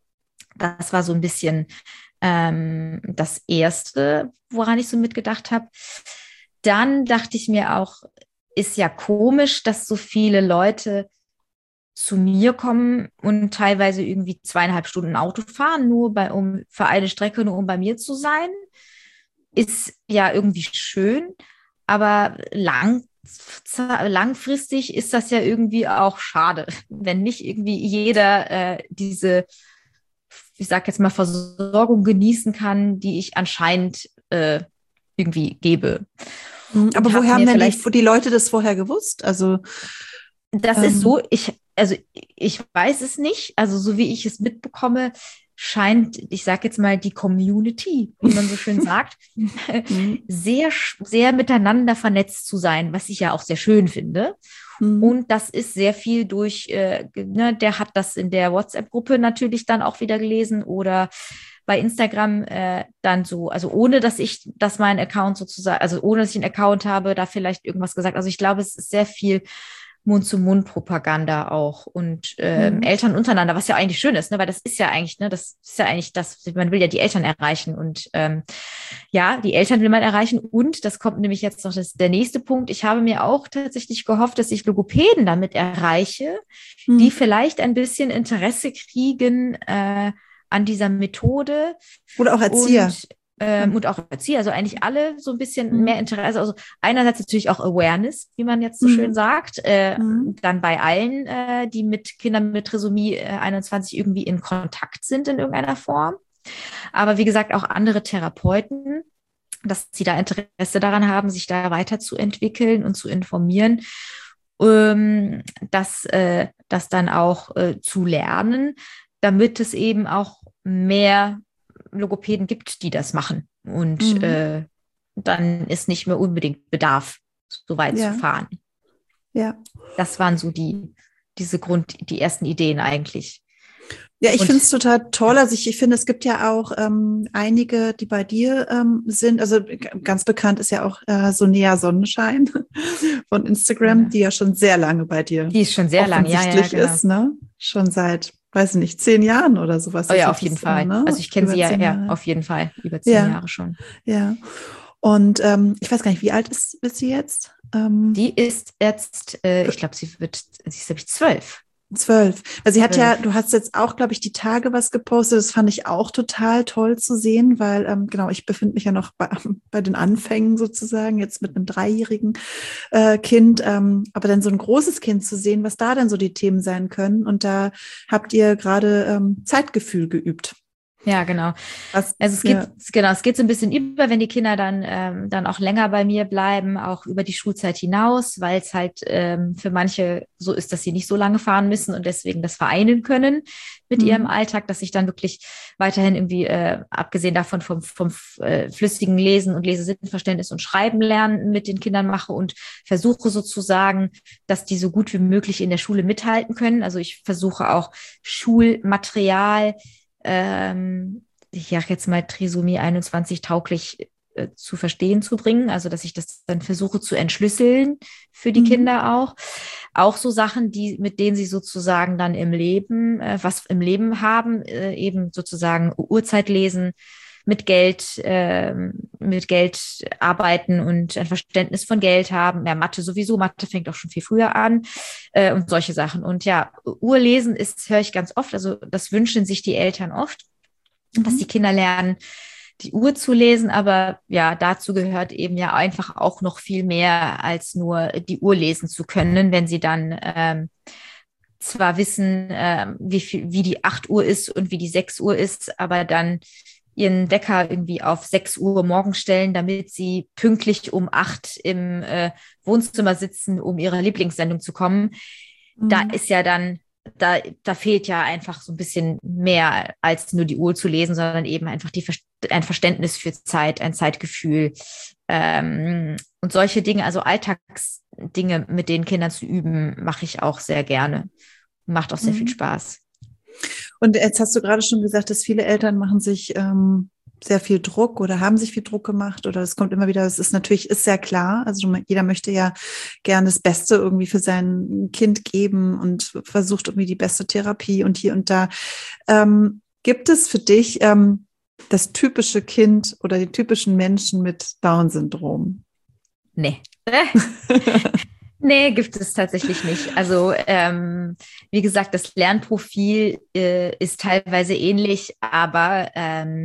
Das war so ein bisschen ähm, das Erste, woran ich so mitgedacht habe. Dann dachte ich mir auch, ist ja komisch, dass so viele Leute zu mir kommen und teilweise irgendwie zweieinhalb Stunden Auto fahren, nur bei, um für eine Strecke, nur um bei mir zu sein. Ist ja irgendwie schön, aber lang, langfristig ist das ja irgendwie auch schade, wenn nicht irgendwie jeder äh, diese, ich sag jetzt mal, Versorgung genießen kann, die ich anscheinend äh, irgendwie gebe. Und aber woher haben denn die, die Leute das vorher gewusst? Also das ähm, ist so, ich, also ich weiß es nicht, also so wie ich es mitbekomme, scheint, ich sage jetzt mal, die Community, wie man so schön sagt, sehr, sehr miteinander vernetzt zu sein, was ich ja auch sehr schön finde. Mhm. Und das ist sehr viel durch, äh, ne, der hat das in der WhatsApp-Gruppe natürlich dann auch wieder gelesen oder bei Instagram äh, dann so, also ohne, dass ich, dass mein Account sozusagen, also ohne, dass ich einen Account habe, da vielleicht irgendwas gesagt. Also ich glaube, es ist sehr viel Mund-zu-Mund-Propaganda auch und ähm, mhm. Eltern untereinander, was ja eigentlich schön ist, ne? Weil das ist ja eigentlich, ne, das ist ja eigentlich das, man will ja die Eltern erreichen und ähm, ja, die Eltern will man erreichen und das kommt nämlich jetzt noch das, der nächste Punkt. Ich habe mir auch tatsächlich gehofft, dass ich Logopäden damit erreiche, mhm. die vielleicht ein bisschen Interesse kriegen äh, an dieser Methode. Oder auch Erzieher. Und, Ähm, und auch Erzieher, also eigentlich alle so ein bisschen mhm. mehr Interesse, also einerseits natürlich auch Awareness, wie man jetzt so mhm. schön sagt, äh, mhm. dann bei allen, äh, die mit Kindern mit Trisomie äh, einundzwanzig irgendwie in Kontakt sind in irgendeiner Form, aber wie gesagt auch andere Therapeuten, dass sie da Interesse daran haben, sich da weiterzuentwickeln und zu informieren, ähm, dass äh, das dann auch äh, zu lernen, damit es eben auch mehr Logopäden gibt, die das machen. Und mhm. äh, dann ist nicht mehr unbedingt Bedarf, so weit ja. zu fahren. Ja. Das waren so die, diese Grund, die ersten Ideen eigentlich. Ja, ich finde es total toll. Also ich, ich finde, es gibt ja auch ähm, einige, die bei dir ähm, sind. Also ganz bekannt ist ja auch äh, Sonja Sonnenschein von Instagram, ja. die ja schon sehr lange bei dir Die ist schon sehr lange, ja, ja, genau. ist, ne? Schon seit, weiß ich nicht, zehn Jahren oder sowas. Oh ja, auf jeden Fall. Ne? Also ich kenne sie ja, ja, auf jeden Fall, über zehn ja. Jahre schon. Ja. Und ähm, ich weiß gar nicht, wie alt ist, ist sie jetzt? Ähm, die ist jetzt, äh, ich glaube, sie wird, sie ist, glaube ich, zwölf. Zwölf. Weil sie hat ja, du hast jetzt auch, glaube ich, die Tage was gepostet. Das fand ich auch total toll zu sehen, weil, ähm, genau, ich befinde mich ja noch bei, bei den Anfängen sozusagen, jetzt mit einem dreijährigen äh, Kind. Ähm, aber dann so ein großes Kind zu sehen, was da denn so die Themen sein können. Und da habt ihr gerade ähm, Zeitgefühl geübt. Ja, genau. Was, Also es geht, ja. genau, es geht so ein bisschen über, wenn die Kinder dann, ähm, dann auch länger bei mir bleiben, auch über die Schulzeit hinaus, weil es halt ähm, für manche so ist, dass sie nicht so lange fahren müssen und deswegen das vereinen können mit ihrem Mhm. Alltag, dass ich dann wirklich weiterhin irgendwie, äh, abgesehen davon vom, vom äh, flüssigen Lesen und Lesesinnverständnis und Schreiben lernen mit den Kindern mache und versuche sozusagen, dass die so gut wie möglich in der Schule mithalten können. Also ich versuche auch Schulmaterial, ähm, ich sage jetzt mal Trisomie einundzwanzig tauglich äh, zu verstehen zu bringen. Also, dass ich das dann versuche zu entschlüsseln für die Mhm. Kinder auch. Auch so Sachen, die, mit denen sie sozusagen dann im Leben, äh, was im Leben haben, äh, eben sozusagen Uhrzeit lesen, mit Geld, äh, mit Geld arbeiten und ein Verständnis von Geld haben. Ja, Mathe sowieso. Mathe fängt auch schon viel früher an, äh, und solche Sachen. Und ja, Urlesen ist, höre ich ganz oft. Also das wünschen sich die Eltern oft, dass die Mhm. Kinder lernen, die Uhr zu lesen. Aber ja, dazu gehört eben ja einfach auch noch viel mehr als nur die Uhr lesen zu können, wenn sie dann ähm, zwar wissen, ähm, wie viel, wie die acht Uhr ist und wie die sechs Uhr ist, aber dann ihren Wecker irgendwie auf sechs Uhr morgens stellen, damit sie pünktlich um acht im äh, Wohnzimmer sitzen, um ihrer Lieblingssendung zu kommen. Da Mhm. ist ja dann, da, da fehlt ja einfach so ein bisschen mehr als nur die Uhr zu lesen, sondern eben einfach die, ein Verständnis für Zeit, ein Zeitgefühl, ähm, und solche Dinge, also Alltagsdinge mit den Kindern zu üben, mache ich auch sehr gerne. Macht auch sehr viel Mhm. Spaß. Und jetzt hast du gerade schon gesagt, dass viele Eltern machen sich ähm, sehr viel Druck oder haben sich viel Druck gemacht oder es kommt immer wieder, es ist natürlich, ist sehr klar, also jeder möchte ja gerne das Beste irgendwie für sein Kind geben und versucht irgendwie die beste Therapie und hier und da. Ähm, gibt es für dich ähm, das typische Kind oder die typischen Menschen mit Down-Syndrom? Nee. Nee, gibt es tatsächlich nicht. Also ähm, wie gesagt, das Lernprofil äh, ist teilweise ähnlich, aber ähm,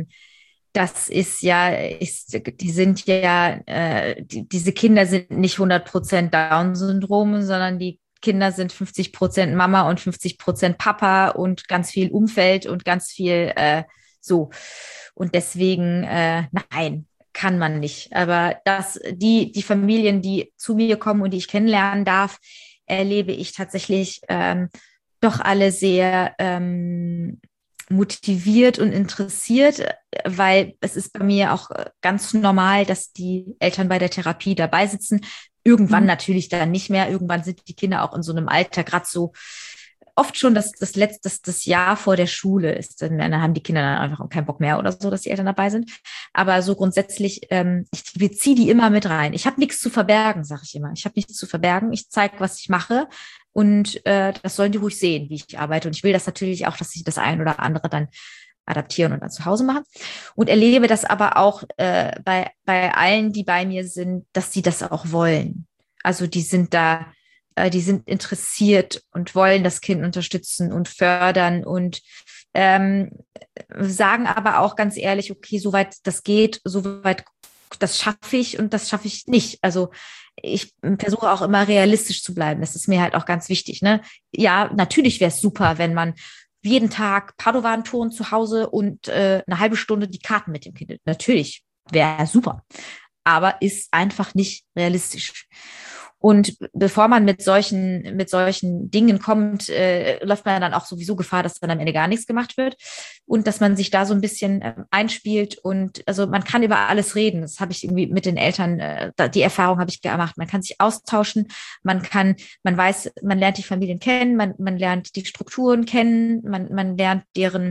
das ist ja, ist, die sind ja, äh, die, diese Kinder sind nicht hundert Prozent Down-Syndrom, sondern die Kinder sind fünfzig Prozent Mama und fünfzig Prozent Papa und ganz viel Umfeld und ganz viel äh, so. Und deswegen, äh, nein, kann man nicht. Aber das, die, die Familien, die zu mir kommen und die ich kennenlernen darf, erlebe ich tatsächlich ähm, doch alle sehr ähm, motiviert und interessiert, weil es ist bei mir auch ganz normal, dass die Eltern bei der Therapie dabei sitzen. Irgendwann Mhm. natürlich dann nicht mehr. Irgendwann sind die Kinder auch in so einem Alter, gerade so oft schon das, das letzte, das, das Jahr vor der Schule ist, dann, dann haben die Kinder dann einfach keinen Bock mehr oder so, dass die Eltern dabei sind. Aber so grundsätzlich, ähm, ich beziehe die immer mit rein. Ich habe nichts zu verbergen, sage ich immer. Ich habe nichts zu verbergen. Ich zeige, was ich mache und äh, das sollen die ruhig sehen, wie ich arbeite. Und ich will das natürlich auch, dass sie das ein oder andere dann adaptieren und dann zu Hause machen. Und erlebe das aber auch äh, bei, bei allen, die bei mir sind, dass sie das auch wollen. Also die sind da, die sind interessiert und wollen das Kind unterstützen und fördern und ähm, sagen aber auch ganz ehrlich, okay, soweit das geht, soweit das schaffe ich und das schaffe ich nicht. Also ich versuche auch immer realistisch zu bleiben. Das ist mir halt auch ganz wichtig. Ne? Ja, natürlich wäre es super, wenn man jeden Tag Padovan-Ton zu Hause und äh, eine halbe Stunde die Karten mit dem Kind. Natürlich wäre super, aber ist einfach nicht realistisch. Und bevor man mit solchen, mit solchen Dingen kommt, äh, läuft man dann auch sowieso Gefahr, dass dann am Ende gar nichts gemacht wird und dass man sich da so ein bisschen äh, einspielt und also man kann über alles reden. Das habe ich irgendwie mit den Eltern, äh, die Erfahrung habe ich gemacht. Man kann sich austauschen, man kann, man weiß, man lernt die Familien kennen, man, man lernt die Strukturen kennen, man, man lernt deren,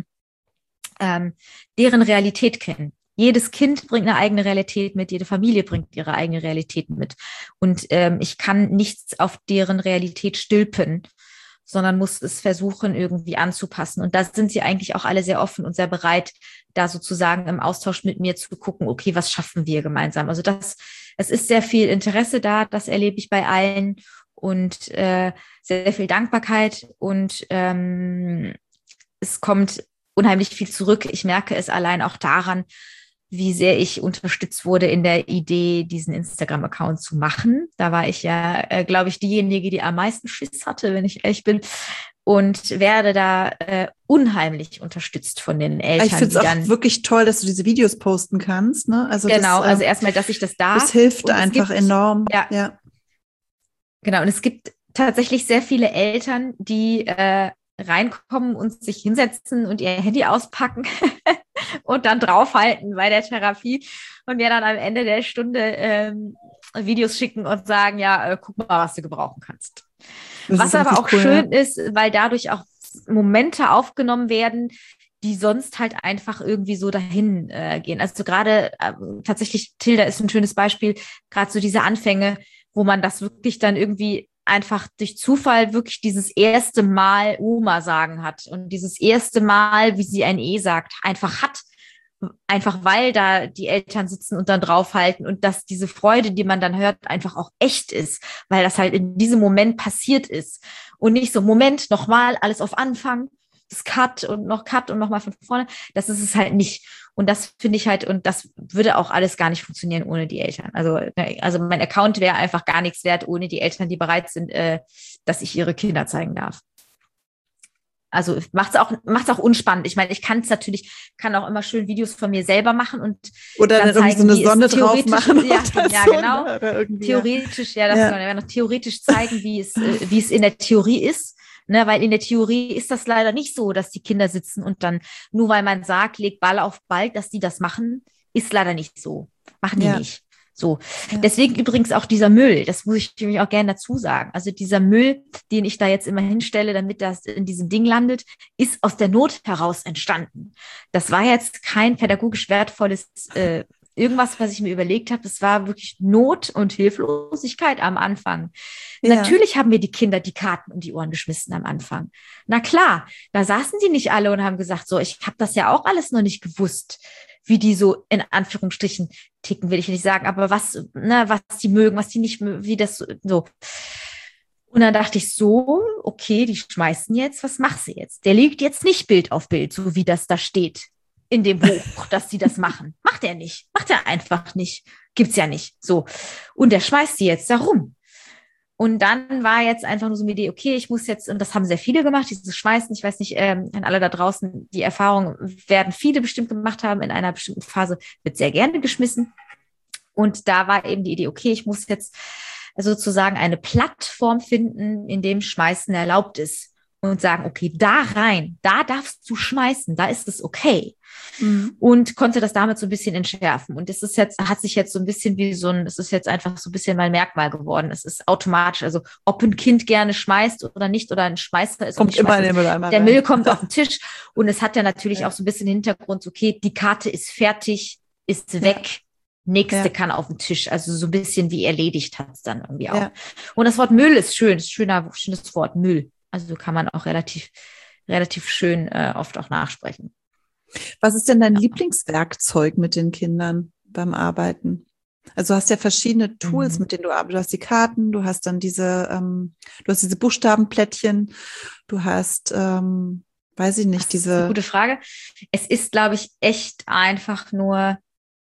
ähm, deren Realität kennen. Jedes Kind bringt eine eigene Realität mit, jede Familie bringt ihre eigene Realität mit. Und ähm, ich kann nichts auf deren Realität stülpen, sondern muss es versuchen, irgendwie anzupassen. Und da sind sie eigentlich auch alle sehr offen und sehr bereit, da sozusagen im Austausch mit mir zu gucken, okay, was schaffen wir gemeinsam? Also das, es ist sehr viel Interesse da, das erlebe ich bei allen und äh, sehr viel Dankbarkeit und ähm, es kommt unheimlich viel zurück. Ich merke es allein auch daran, wie sehr ich unterstützt wurde in der Idee, diesen Instagram-Account zu machen. Da war ich ja, äh, glaube ich, diejenige, die am meisten Schiss hatte, wenn ich ehrlich bin. und werde da äh, unheimlich unterstützt von den Eltern. Ich finde es auch dann, wirklich toll, dass du diese Videos posten kannst. Ne? Also genau, das, also äh, erstmal, dass ich das darf. Das hilft einfach gibt, enorm. Ja, ja. Genau, und es gibt tatsächlich sehr viele Eltern, die äh, reinkommen und sich hinsetzen und ihr Handy auspacken und dann draufhalten bei der Therapie und mir dann am Ende der Stunde ähm, Videos schicken und sagen, ja, äh, guck mal, was du gebrauchen kannst. Das was aber auch cool, schön ja. ist, weil dadurch auch Momente aufgenommen werden, die sonst halt einfach irgendwie so dahin äh, gehen. Also gerade äh, tatsächlich, Tilda ist ein schönes Beispiel, gerade so diese Anfänge, wo man das wirklich dann irgendwie einfach durch Zufall wirklich dieses erste Mal Oma sagen hat und dieses erste Mal, wie sie ein E sagt, einfach hat, einfach weil da die Eltern sitzen und dann draufhalten und dass diese Freude, die man dann hört, einfach auch echt ist, weil das halt in diesem Moment passiert ist und nicht so, Moment, nochmal, alles auf Anfang, das Cut und noch Cut und nochmal von vorne, das ist es halt nicht. Und das finde ich halt, und das würde auch alles gar nicht funktionieren ohne die Eltern. Also, also mein Account wäre einfach gar nichts wert ohne die Eltern, die bereit sind, äh, dass ich ihre Kinder zeigen darf. Also macht es auch, macht's auch unspannend. Ich meine, ich kann es natürlich, kann auch immer schön Videos von mir selber machen und oder dann, dann zeigen, irgendwie so eine Sonne drauf machen. Ja, ja so, genau. Ne? Theoretisch, ja, das ja. kann man noch theoretisch zeigen, wie es, äh, wie es in der Theorie ist. Ne, weil in der Theorie ist das leider nicht so, dass die Kinder sitzen und dann, nur weil man sagt, leg Ball auf Ball, dass die das machen, ist leider nicht so. Machen die ja. nicht. So. Ja. Deswegen übrigens auch dieser Müll, das muss ich nämlich auch gerne dazu sagen. Also dieser Müll, den ich da jetzt immer hinstelle, damit das in diesem Ding landet, ist aus der Not heraus entstanden. Das war jetzt kein pädagogisch wertvolles äh, irgendwas, was ich mir überlegt habe. Das war wirklich Not und Hilflosigkeit am Anfang. Ja. Natürlich haben mir die Kinder die Karten um die Ohren geschmissen am Anfang. Na klar, da saßen die nicht alle und haben gesagt, so, ich habe das ja auch alles noch nicht gewusst, wie die so in Anführungsstrichen ticken, will ich nicht sagen, aber was, ne, was die mögen, was die nicht mögen, wie das so. Und dann dachte ich so, okay, die schmeißen jetzt, was machst du jetzt? Der liegt jetzt nicht Bild auf Bild, so wie das da steht in dem Buch, dass die das machen. Macht er nicht. Macht er einfach nicht. Gibt's ja nicht. So. Und der schmeißt die jetzt da rum. Und dann war jetzt einfach nur so eine Idee, okay, ich muss jetzt, und das haben sehr viele gemacht, dieses Schmeißen, ich weiß nicht, ähm, an alle da draußen, die Erfahrung werden viele bestimmt gemacht haben, in einer bestimmten Phase wird sehr gerne geschmissen. Und da war eben die Idee, okay, ich muss jetzt sozusagen eine Plattform finden, in dem Schmeißen erlaubt ist. Und sagen, okay, da rein, da darfst du schmeißen, da ist es okay. Mhm. Und konnte das damit so ein bisschen entschärfen. Und es ist jetzt, hat sich jetzt so ein bisschen wie so ein, es ist jetzt einfach so ein bisschen mein Merkmal geworden. Es ist automatisch, also ob ein Kind gerne schmeißt oder nicht, oder ein Schmeißer ist. Kommt immer in den Mülleimer Der rein. Müll kommt auf den Tisch und es hat ja natürlich ja. auch so ein bisschen Hintergrund, okay, die Karte ist fertig, ist ja. weg. Nächste ja. kann auf den Tisch, also so ein bisschen wie erledigt hat es dann irgendwie auch. Ja. Und das Wort Müll ist schön, ist schöner, schönes Wort, Müll. Also kann man auch relativ, relativ schön äh, oft auch nachsprechen. Was ist denn dein ja. Lieblingswerkzeug mit den Kindern beim Arbeiten? Also du hast ja verschiedene Tools, mhm. mit denen du arbeitest. Du hast die Karten, du hast dann diese, ähm, du hast diese Buchstabenplättchen, du hast, ähm, weiß ich nicht, das diese. Das ist eine gute Frage. Es ist, glaube ich, echt einfach nur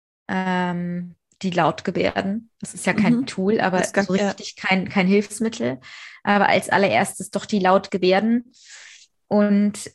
ähm, die Lautgebärden. Das ist ja kein mhm. Tool, aber kann, so richtig ja. kein, kein Hilfsmittel. Aber als allererstes doch die Lautgebärden. Und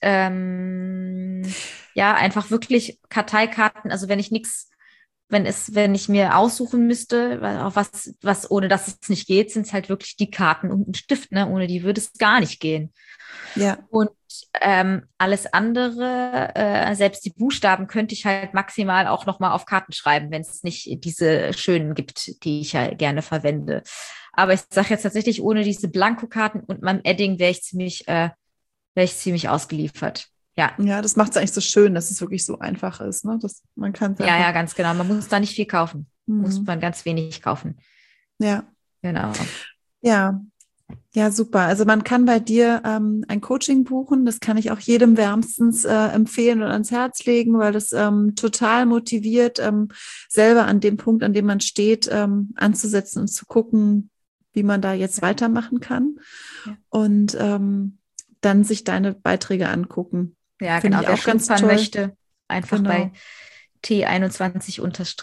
ähm, ja, einfach wirklich Karteikarten, also wenn ich nichts, wenn es, wenn ich mir aussuchen müsste, auf was, was, ohne dass es nicht geht, sind es halt wirklich die Karten und ein Stift, ne? Ohne die würde es gar nicht gehen. Ja. Und ähm, alles andere, äh, selbst die Buchstaben könnte ich halt maximal auch nochmal auf Karten schreiben, wenn es nicht diese schönen gibt, die ich ja gerne verwende. Aber ich sage jetzt tatsächlich, ohne diese Blankokarten und meinem Edding wäre ich ziemlich, äh, wäre ich ziemlich ausgeliefert. Ja. Ja, das macht es eigentlich so schön, dass es wirklich so einfach ist, ne? Dass man kann ja, ja, ganz genau. Man muss da nicht viel kaufen. Mhm. Muss man ganz wenig kaufen. Ja. Genau. Ja. Ja, super. Also man kann bei dir ähm, ein Coaching buchen. Das kann ich auch jedem wärmstens äh, empfehlen und ans Herz legen, weil das ähm, total motiviert, ähm, selber an dem Punkt, an dem man steht, ähm, anzusetzen und zu gucken, wie man da jetzt weitermachen kann. Ja. Und ähm, dann sich deine Beiträge angucken. Ja, Find genau. Wer schnuppern möchte, einfach genau. bei T einundzwanzig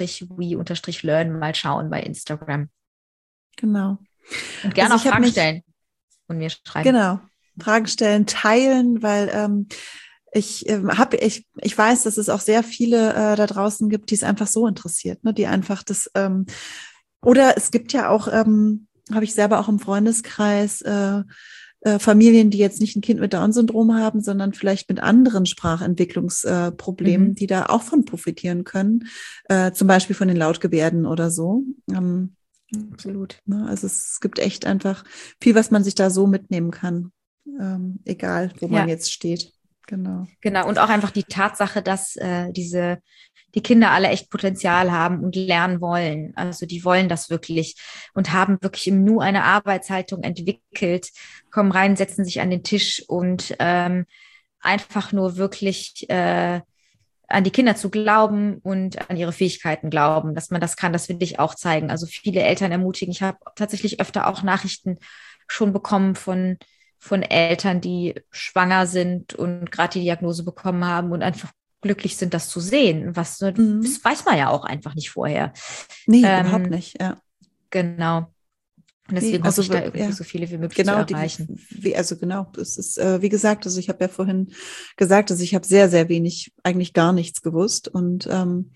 we learn mal schauen bei Instagram. Genau. Und gerne also auch Fragen stellen und mir schreiben. Genau. Fragen stellen, teilen, weil ähm, ich ähm, habe, ich, ich weiß, dass es auch sehr viele äh, da draußen gibt, die es einfach so interessiert, ne? Die einfach das, ähm, oder es gibt ja auch, ähm, habe ich selber auch im Freundeskreis, äh, äh, Familien, die jetzt nicht ein Kind mit Down-Syndrom haben, sondern vielleicht mit anderen Sprachentwicklungsproblemen, Mhm. die da auch von profitieren können, äh, zum Beispiel von den Lautgebärden oder so. Ähm, Absolut. ne? Also es gibt echt einfach viel, was man sich da so mitnehmen kann, ähm, egal wo man Ja, jetzt steht. Genau. genau. Und auch einfach die Tatsache, dass äh, diese die Kinder alle echt Potenzial haben und lernen wollen. Also die wollen das wirklich und haben wirklich im Nu eine Arbeitshaltung entwickelt, kommen rein, setzen sich an den Tisch und ähm, einfach nur wirklich äh, an die Kinder zu glauben und an ihre Fähigkeiten glauben, dass man das kann, das will ich auch zeigen. Also viele Eltern ermutigen. Ich habe tatsächlich öfter auch Nachrichten schon bekommen von, von Eltern, die schwanger sind und gerade die Diagnose bekommen haben und einfach glücklich sind, das zu sehen. Was, Mhm. das weiß man ja auch einfach nicht vorher. Nee, überhaupt Ähm, nicht, ja. genau. Und Nee, deswegen hoffe also ich da wir- irgendwie ja, so viele wie möglich zu genau, die, erreichen. wie, also genau, das ist, äh, wie gesagt, also ich habe ja vorhin gesagt, also ich habe sehr, sehr wenig, eigentlich gar nichts gewusst und ähm,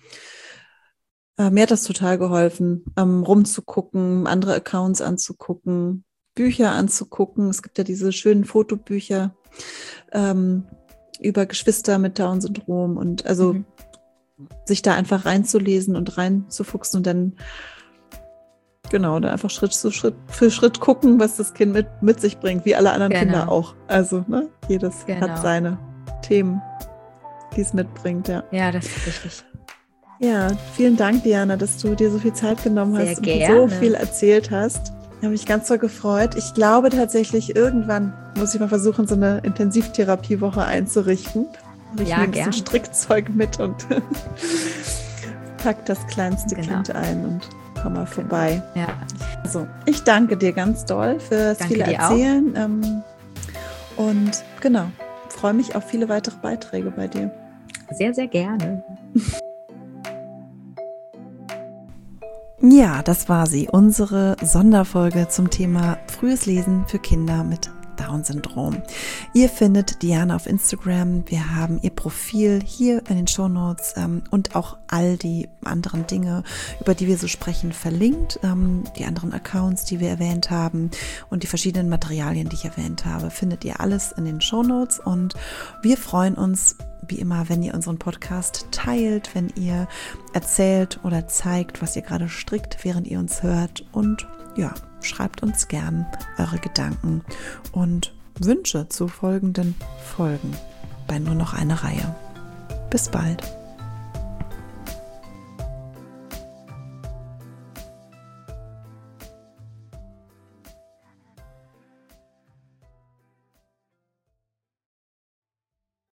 äh, mir hat das total geholfen, ähm, rumzugucken, andere Accounts anzugucken, Bücher anzugucken. Es gibt ja diese schönen Fotobücher ähm, über Geschwister mit Down-Syndrom und also Mhm. sich da einfach reinzulesen und reinzufuchsen und dann genau, da einfach Schritt zu Schritt für Schritt gucken, was das Kind mit, mit sich bringt, wie alle anderen Kinder Genau, auch. Also, ne, jedes hat genau. seine Themen, die es mitbringt, ja. Ja, das ist richtig. Ja, vielen Dank, Diana, dass du dir so viel Zeit genommen Sehr hast und gerne. so viel erzählt hast. Ich habe mich ganz so gefreut. Ich glaube tatsächlich, irgendwann muss ich mal versuchen, so eine Intensivtherapiewoche einzurichten. Habe ich Ja, mir ein bisschen gerne. Strickzeug mit und pack das kleinste Genau. Kind ein und komm mal vorbei. Ja, Also, ich danke dir ganz doll fürs Danke viele dir auch. Erzählen. Ähm, und genau, freue mich auf viele weitere Beiträge bei dir. sehr, sehr gerne. Ja, das war sie, unsere Sonderfolge zum Thema frühes Lesen für Kinder mit Down-Syndrom. Ihr findet Diana auf Instagram. Wir haben ihr Profil hier in den Shownotes ähm, und auch all die anderen Dinge, über die wir so sprechen, verlinkt. Ähm, die anderen Accounts, die wir erwähnt haben und die verschiedenen Materialien, die ich erwähnt habe, findet ihr alles in den Shownotes. Und wir freuen uns, wie immer, wenn ihr unseren Podcast teilt, wenn ihr erzählt oder zeigt, was ihr gerade strickt, während ihr uns hört. Und ja, schreibt uns gern eure Gedanken und Wünsche zu folgenden Folgen bei Nur noch eine Reihe. Bis bald.